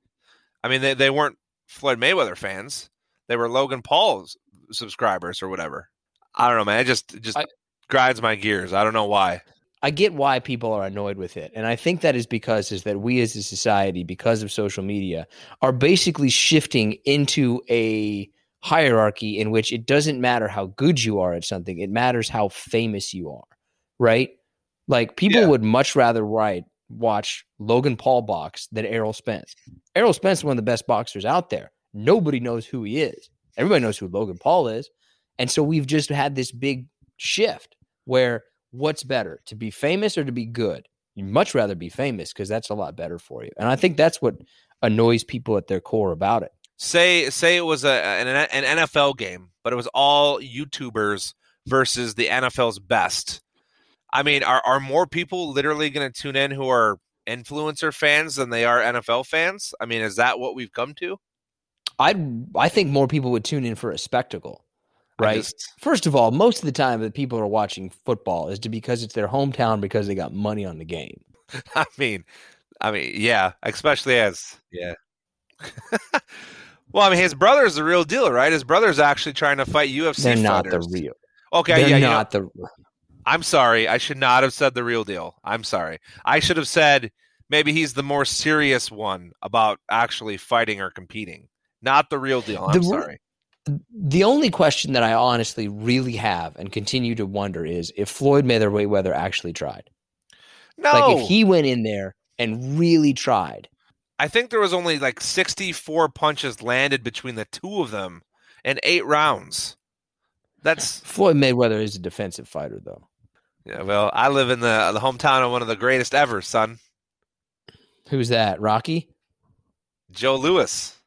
I mean, they, they weren't Floyd Mayweather fans. They were Logan Paul's subscribers or whatever. I don't know, man. It just, it just I, grinds my gears. I don't know why. I get why people are annoyed with it. And I think that is because is that we as a society, because of social media, are basically shifting into a hierarchy in which it doesn't matter how good you are at something. It matters how famous you are, right? Like people yeah. would much rather write, watch Logan Paul box than Errol Spence. Errol Spence is one of the best boxers out there. Nobody knows who he is. Everybody knows who Logan Paul is. And so we've just had this big shift where what's better, to be famous or to be good? You'd much rather be famous because that's a lot better for you. And I think that's what annoys people at their core about it. Say say it was a an, an N F L game, but it was all YouTubers versus the N F L's best. I mean, are are more people literally going to tune in who are influencer fans than they are N F L fans? I mean, is that what we've come to? I I think more people would tune in for a spectacle, right? Just, First of all, most of the time that people are watching football is to because it's their hometown because they got money on the game. I mean, I mean, yeah, especially as yeah. Well, I mean, his brother's the real deal, right? His brother's actually trying to fight U F C They're fighters. Not the real. Okay, They're yeah, not you know, the. I'm sorry. I should not have said the real deal. I'm sorry. I should have said maybe he's the more serious one about actually fighting or competing, not the real deal. I'm the, sorry. The only question that I honestly really have and continue to wonder is if Floyd Mayweather actually tried. No, like if he went in there and really tried. I think there was only like sixty-four punches landed between the two of them in eight rounds. That's Floyd Mayweather is a defensive fighter, though. Yeah, well, I live in the the hometown of one of the greatest ever, son. Who's that? Rocky? Joe Louis.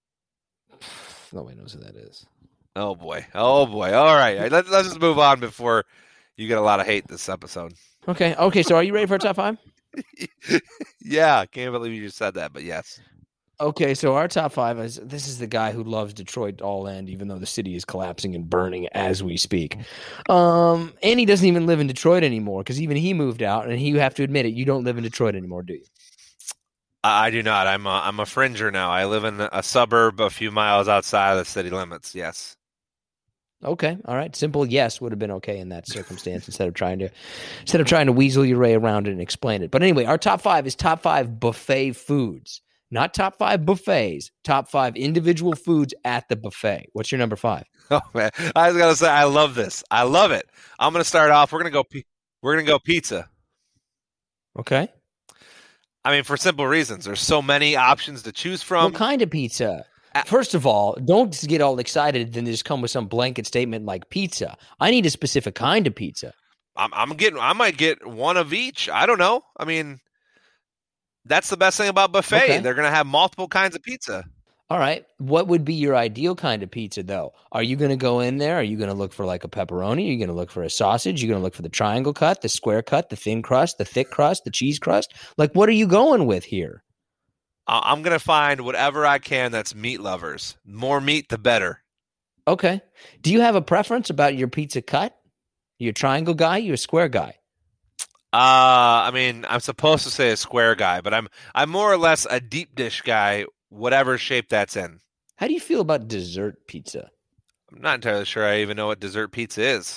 Nobody knows who that is. Oh boy! Oh boy! All right, let's let's just move on before you get a lot of hate this episode. Okay. Okay. So, are you ready for our top five? Yeah, I can't believe you just said that, but yes. Okay, so our top five is this is the guy who loves Detroit all end, even though the city is collapsing and burning as we speak. Um, and he doesn't even live in Detroit anymore because even he moved out, and he, you have to admit it, you don't live in Detroit anymore, do you? I do not. I'm a, I'm a fringer now. I live in a suburb a few miles outside of the city limits. Yes. Okay. All right. Simple yes would have been okay in that circumstance instead of trying to instead of trying to weasel your way around it and explain it. But anyway, our top five is top five buffet foods. Not top five buffets, top five individual foods at the buffet. What's your number five? Oh man, I was gonna say I love this. I love it. I'm gonna start off. We're gonna go. We're gonna go pizza. Okay. I mean, for simple reasons. There's so many options to choose from. What kind of pizza? First of all, don't get all excited and just come with some blanket statement like pizza. I need a specific kind of pizza. I'm, I'm getting. I might get one of each. I don't know. I mean, that's the best thing about buffet. Okay. They're going to have multiple kinds of pizza. All right. What would be your ideal kind of pizza, though? Are you going to go in there? Are you going to look for like a pepperoni? Are you going to look for a sausage? Are you going to look for the triangle cut, the square cut, the thin crust, the thick crust, the cheese crust? Like, what are you going with here? I'm going to find whatever I can that's meat lovers. More meat, the better. Okay. Do you have a preference about your pizza cut? You a triangle guy? You a square guy? Uh, I mean, I'm supposed to say a square guy, but I'm I'm more or less a deep dish guy, whatever shape that's in. How do you feel about dessert pizza? I'm not entirely sure I even know what dessert pizza is.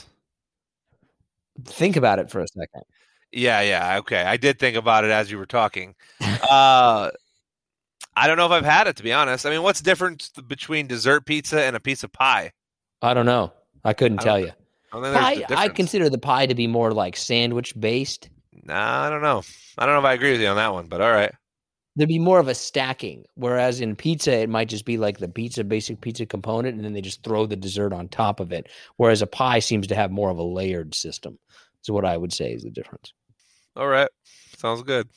Think about it for a second. Yeah, yeah, okay. I did think about it as you were talking. Uh, I don't know if I've had it, to be honest. I mean, what's different between dessert pizza and a piece of pie? I don't know. I couldn't I tell don't- you. I don't think there's a Pie, I difference. consider the pie to be more like sandwich based. Nah, I don't know. I don't know if I agree with you on that one, but all right. There'd be more of a stacking, whereas in pizza, it might just be like the pizza, basic pizza component, and then they just throw the dessert on top of it. Whereas a pie seems to have more of a layered system. So what I would say is the difference. All right. Sounds good.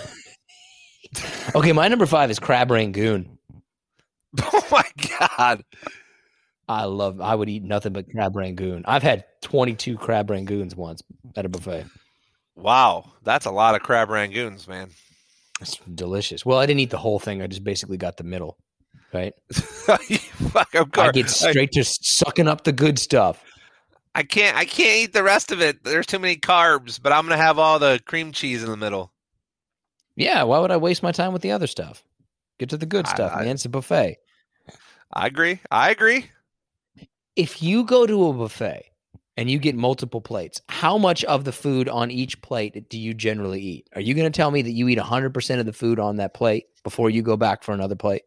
Okay, my number five is crab rangoon. Oh my God. I love. I would eat nothing but crab rangoon. I've had twenty-two crab rangoons once at a buffet. Wow. That's a lot of crab rangoons, man. It's delicious. Well, I didn't eat the whole thing. I just basically got the middle. Right. Fuck, of course. I get straight to sucking up the good stuff. I can't I can't eat the rest of it. There's too many carbs, but I'm gonna have all the cream cheese in the middle. Yeah. Why would I waste my time with the other stuff? Get to the good I- stuff, I- man. It's a buffet. I agree. I agree. If you go to a buffet and you get multiple plates, how much of the food on each plate do you generally eat? Are you going to tell me that you eat one hundred percent of the food on that plate before you go back for another plate?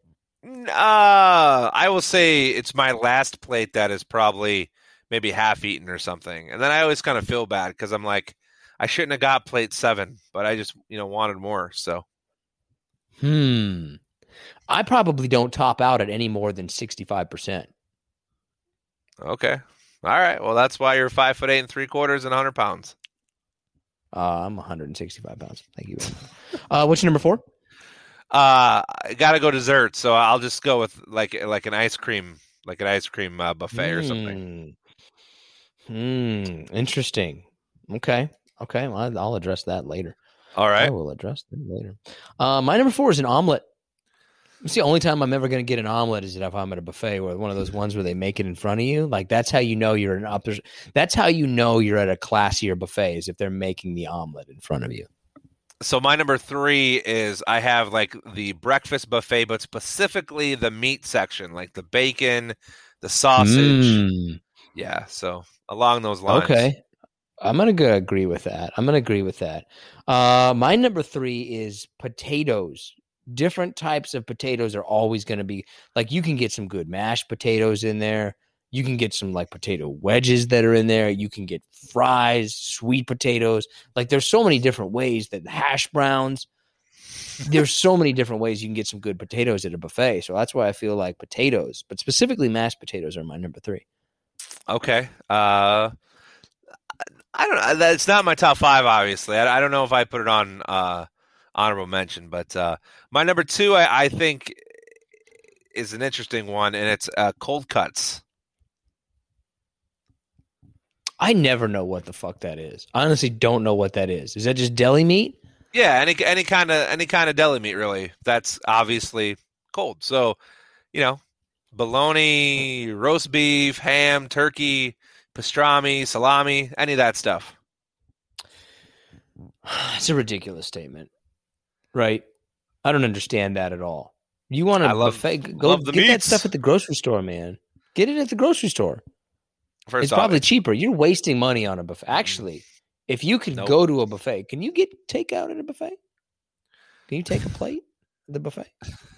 Uh, I will say it's my last plate that is probably maybe half eaten or something. And then I always kind of feel bad because I'm like, I shouldn't have got plate seven, but I just, you know, wanted more. So, Hmm. I probably don't top out at any more than sixty-five percent. okay. All right. Well, that's why you're five foot eight and three quarters and one hundred pounds. Uh, I'm one hundred sixty-five pounds. Thank you. uh, what's your number four? Uh, I gotta go dessert, so I'll just go with like like an ice cream, like an ice cream uh, buffet or something. Hmm. Hmm. Interesting. Okay. Okay. Well, I'll address that later. All I right. will address that later. Uh, my number four is an omelet. It's the only time I'm ever going to get an omelet is if I'm at a buffet or one of those ones where they make it in front of you. Like that's how you know you're an up. That's how you know you're at a classier buffet is if they're making the omelet in front of you. So my number three is I have like the breakfast buffet, but specifically the meat section, like the bacon, the sausage. Mm. Yeah. So along those lines. Okay. I'm going to agree with that. I'm going to agree with that. Uh, my number three is potatoes. Different types of potatoes are always going to be like you can get some good mashed potatoes in there. You can get some like potato wedges that are in there. You can get fries, sweet potatoes. Like there's so many different ways that hash browns. There's so many different ways you can get some good potatoes at a buffet. So that's why I feel like potatoes, but specifically mashed potatoes are my number three. Okay. Uh, I don't know. It's not my top five, obviously. I, I don't know if I put it on uh, honorable mention, but uh, my number two, I, I think, is an interesting one, and it's uh, cold cuts. I never know what the fuck that is. I honestly don't know what that is. Is that just deli meat? Yeah, any any kind of any kind of deli meat, really. That's obviously cold. So, you know, bologna, roast beef, ham, turkey, pastrami, salami, any of that stuff. It's a ridiculous statement, right? I don't understand that at all. You want I a love- buffet? Go love the get that meats. stuff at the grocery store, man. Get it at the grocery store. First It's off, probably cheaper. You're wasting money on a buffet. Actually, if you could Nope. go to a buffet, can you get takeout at a buffet? Can you take a plate at the buffet?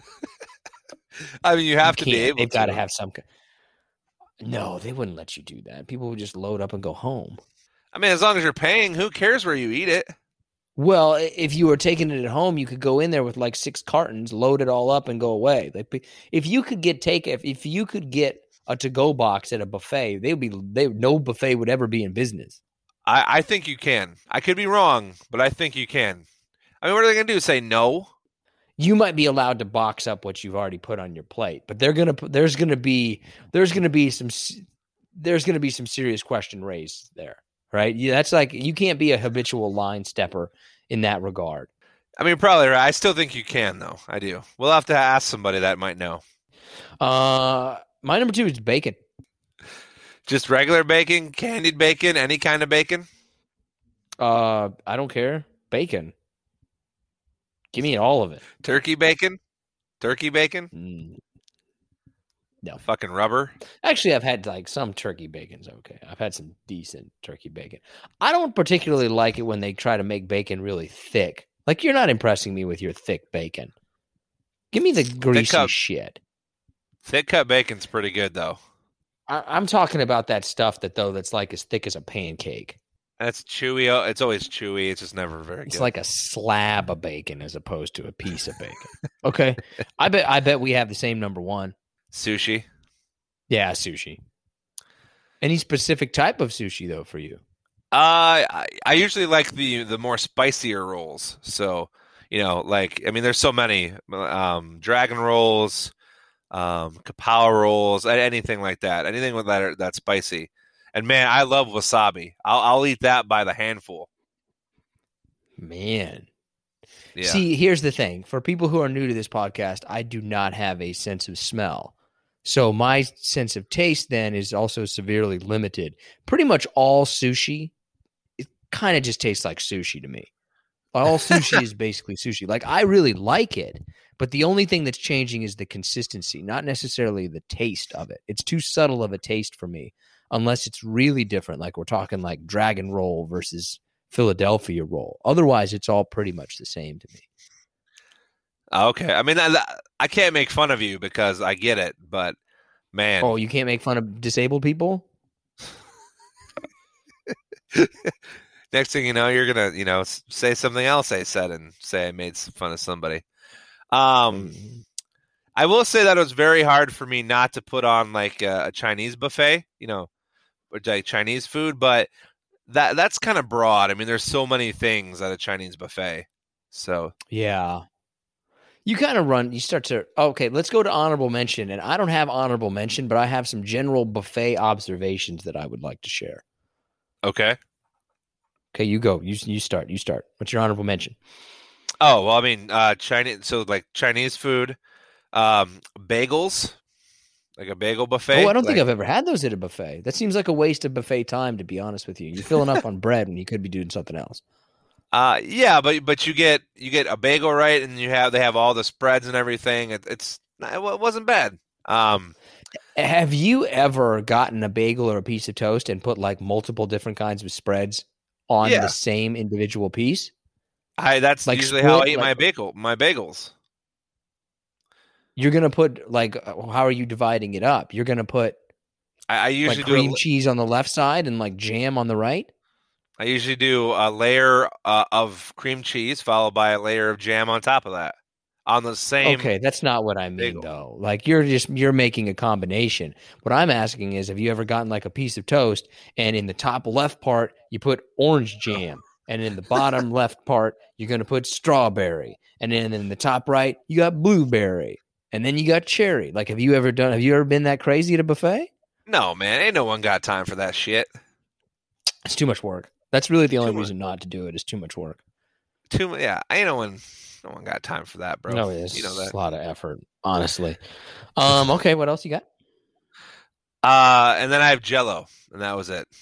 I mean, you have You to be can't. able They've to. got to have some. ki- No, they wouldn't let you do that. People would just load up and go home. I mean, as long as you're paying, who cares where you eat it? Well, i- if you were taking it at home, you could go in there with like six cartons, load it all up, and go away. Like, if you could get take, if, if you could get a to-go box at a buffet, they would be. They no buffet would ever be in business. I, I think you can. I could be wrong, but I think you can. I mean, what are they going to do? Say no? You might be allowed to box up what you've already put on your plate, but they're gonna. put- There's gonna be. There's gonna be some. s- There's gonna be some serious question raised there, right? Yeah, that's like you can't be a habitual line stepper in that regard. I mean, probably right. I still think you can, though. I do. We'll have to ask somebody that might know. Uh, my number two is bacon. Just regular bacon, candied bacon, any kind of bacon? Uh, I don't care. Bacon. Give me all of it. Turkey bacon? Turkey bacon? Mm. No. Fucking rubber? Actually, I've had like some turkey bacon's okay. I've had some decent turkey bacon. I don't particularly like it when they try to make bacon really thick. Like, you're not impressing me with your thick bacon. Give me the greasy cut, shit. Thick cut bacon's pretty good, though. I, I'm talking about that stuff that, though, that's like as thick as a pancake. That's chewy. Oh, it's always chewy. It's just never very It's good. like a slab of bacon as opposed to a piece of bacon. Okay. I bet I bet we have the same number one. Sushi. Yeah, sushi. Any specific type of sushi, though, for you? Uh, I, I usually like the the more spicier rolls. So, you know, like, I mean, there's so many. Um, dragon rolls, um, kapow rolls, anything like that. Anything with that that's spicy. And man, I love wasabi. I'll I'll eat that by the handful. Man. Yeah. See, here's the thing. For people who are new to this podcast, I do not have a sense of smell. So my sense of taste then is also severely limited. Pretty much all sushi, it kind of just tastes like sushi to me. All sushi is basically sushi. Like, I really like it, but the only thing that's changing is the consistency, not necessarily the taste of it. It's too subtle of a taste for me. Unless it's really different, like we're talking like dragon roll versus Philadelphia roll. Otherwise, it's all pretty much the same to me. Okay. I mean, I, I can't make fun of you because I get it, but man. Oh, you can't make fun of disabled people? Next thing you know, you're going to, you know, say something else I said and say I made fun of somebody. Um, mm-hmm. I will say that it was very hard for me not to put on like a, a Chinese buffet, you know, or like Chinese food, but that that's kind of broad. I mean, there's so many things at a Chinese buffet. So yeah, you kind of run. You start to okay. Let's go to honorable mention, and I don't have honorable mention, but I have some general buffet observations that I would like to share. Okay. Okay, you go. You you start. You start. What's your honorable mention? Oh well, I mean, uh, Chinese. So like Chinese food, um, bagels. Like a bagel buffet? Oh, I don't like, think I've ever had those at a buffet. That seems like a waste of buffet time, to be honest with you. You're filling up on bread when you could be doing something else. Uh, yeah, but but you get you get a bagel, right? And you have they have all the spreads and everything. It, it's it wasn't bad. Um, have you ever gotten a bagel or a piece of toast and put like multiple different kinds of spreads on yeah. the same individual piece? I that's like usually split, how I eat like, my bagel my bagels. You're going to put, like, how are you dividing it up? You're going to put I, I usually like do cream a, cheese on the left side and, like, jam on the right? I usually do a layer uh, of cream cheese followed by a layer of jam on top of that on the same Okay, that's not what I mean, bagel. though. Like, you're just, you're making a combination. What I'm asking is, have you ever gotten, like, a piece of toast and in the top left part, you put orange jam and in the bottom left part, you're going to put strawberry and then in the top right, you got blueberry. And then you got cherry. Like, have you ever done? Have you ever been that crazy at a buffet? No, man. Ain't no one got time for that shit. It's too much work. That's really the only too reason much. not to do it. Is too much work. Too yeah. Ain't no one. No one got time for that, bro. No, it's you know that. a lot of effort, honestly. Um. Okay. What else you got? Uh, and then I have Jell-O, and that was it.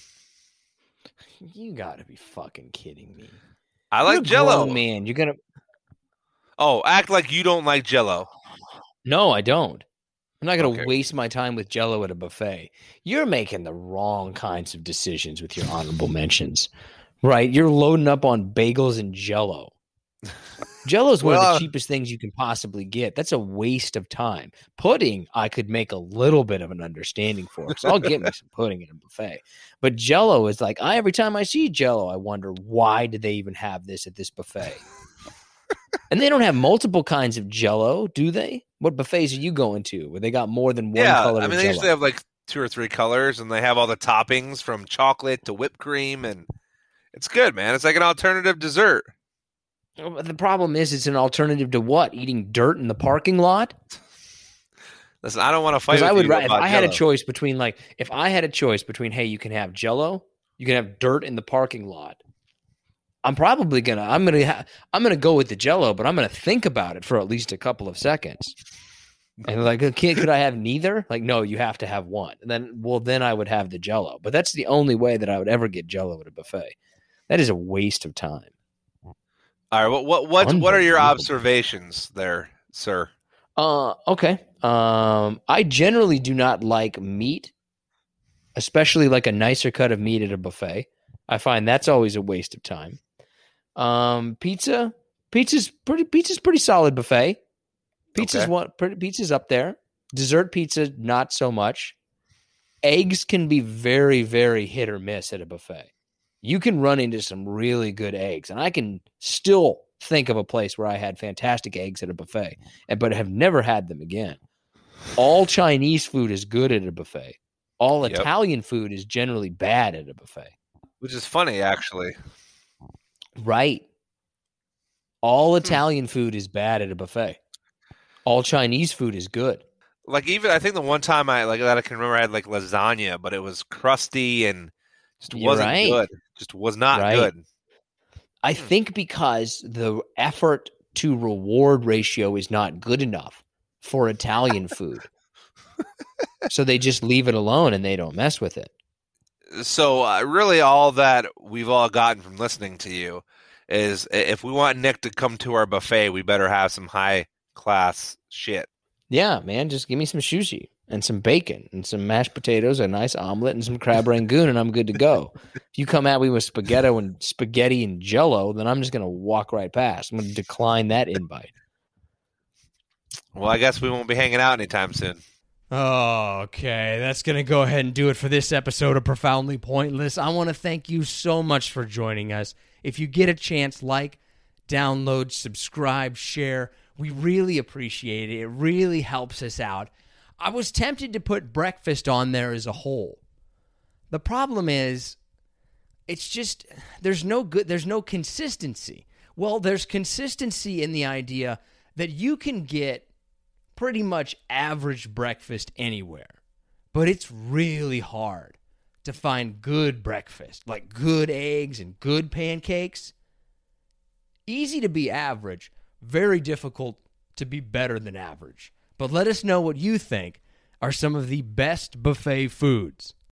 You got to be fucking kidding me. I like Jell-O, man. You're gonna. Oh, act like you don't like Jell-O. No, I don't. I'm not going to okay. waste my time with Jell-O at a buffet. You're making the wrong kinds of decisions with your honorable mentions, right? You're loading up on bagels and Jell-O. Jell-O is one well, of the cheapest things you can possibly get. That's a waste of time. Pudding, I could make a little bit of an understanding for, because I'll get me some pudding at a buffet. But Jell-O is like, I every time I see Jell-O, I wonder, why did they even have this at this buffet? And they don't have multiple kinds of Jell-O, do they? What buffets are you going to where they got more than one yeah, color? I mean, of they Jell-O? usually have like two or three colors, and they have all the toppings from chocolate to whipped cream, and it's good, man. It's like an alternative dessert. The problem is, it's an alternative to what? Eating dirt in the parking lot? Listen, I don't want to fight with I would, you if about I had Jell-O. a choice between, like, if I had a choice between, hey, you can have Jell-O, you can have dirt in the parking lot. I'm probably gonna. I'm gonna. Ha- I'm gonna go with the Jell-O, but I'm gonna think about it for at least a couple of seconds. And like, okay, could I have neither? Like, no, you have to have one. And then, well, then I would have the Jell-O. But that's the only way that I would ever get Jell-O at a buffet. That is a waste of time. All right, what what what, what are your observations there, sir? Uh, okay. Um, I generally do not like meat, especially like a nicer cut of meat at a buffet. I find that's always a waste of time. Um, pizza, pizza's pretty. Pizza's pretty solid buffet. Pizza's Okay. one. Pretty, pizza's up there. Dessert pizza, not so much. Eggs can be very, very hit or miss at a buffet. You can run into some really good eggs, and I can still think of a place where I had fantastic eggs at a buffet, but have never had them again. All Chinese food is good at a buffet. All Yep. Italian food is generally bad at a buffet. Which is funny, actually. Right. All Italian food is bad at a buffet. All Chinese food is good. Like even I think the one time I like that I can remember I had like lasagna, but it was crusty and just You're wasn't right. good. Just was not Right. good. I think because the effort to reward ratio is not good enough for Italian food. So they just leave it alone and they don't mess with it. So uh, really, all that we've all gotten from listening to you is i- if we want Nick to come to our buffet, we better have some high class shit. Yeah, man, just give me some sushi and some bacon and some mashed potatoes, a nice omelet, and some crab rangoon, and I'm good to go. If you come at me with spaghetti and spaghetti and Jell-O, then I'm just gonna walk right past. I'm gonna decline that invite. Well, I guess we won't be hanging out anytime soon. Okay, that's going to go ahead and do it for this episode of Profoundly Pointless. I want to thank you so much for joining us. If you get a chance, like, download, subscribe, share. We really appreciate it. It really helps us out. I was tempted to put breakfast on there as a whole. The problem is, it's just, there's no good, there's no consistency. Well, there's consistency in the idea that you can get pretty much average breakfast anywhere. But it's really hard to find good breakfast, like good eggs and good pancakes. Easy to be average, very difficult to be better than average. But let us know what you think are some of the best buffet foods.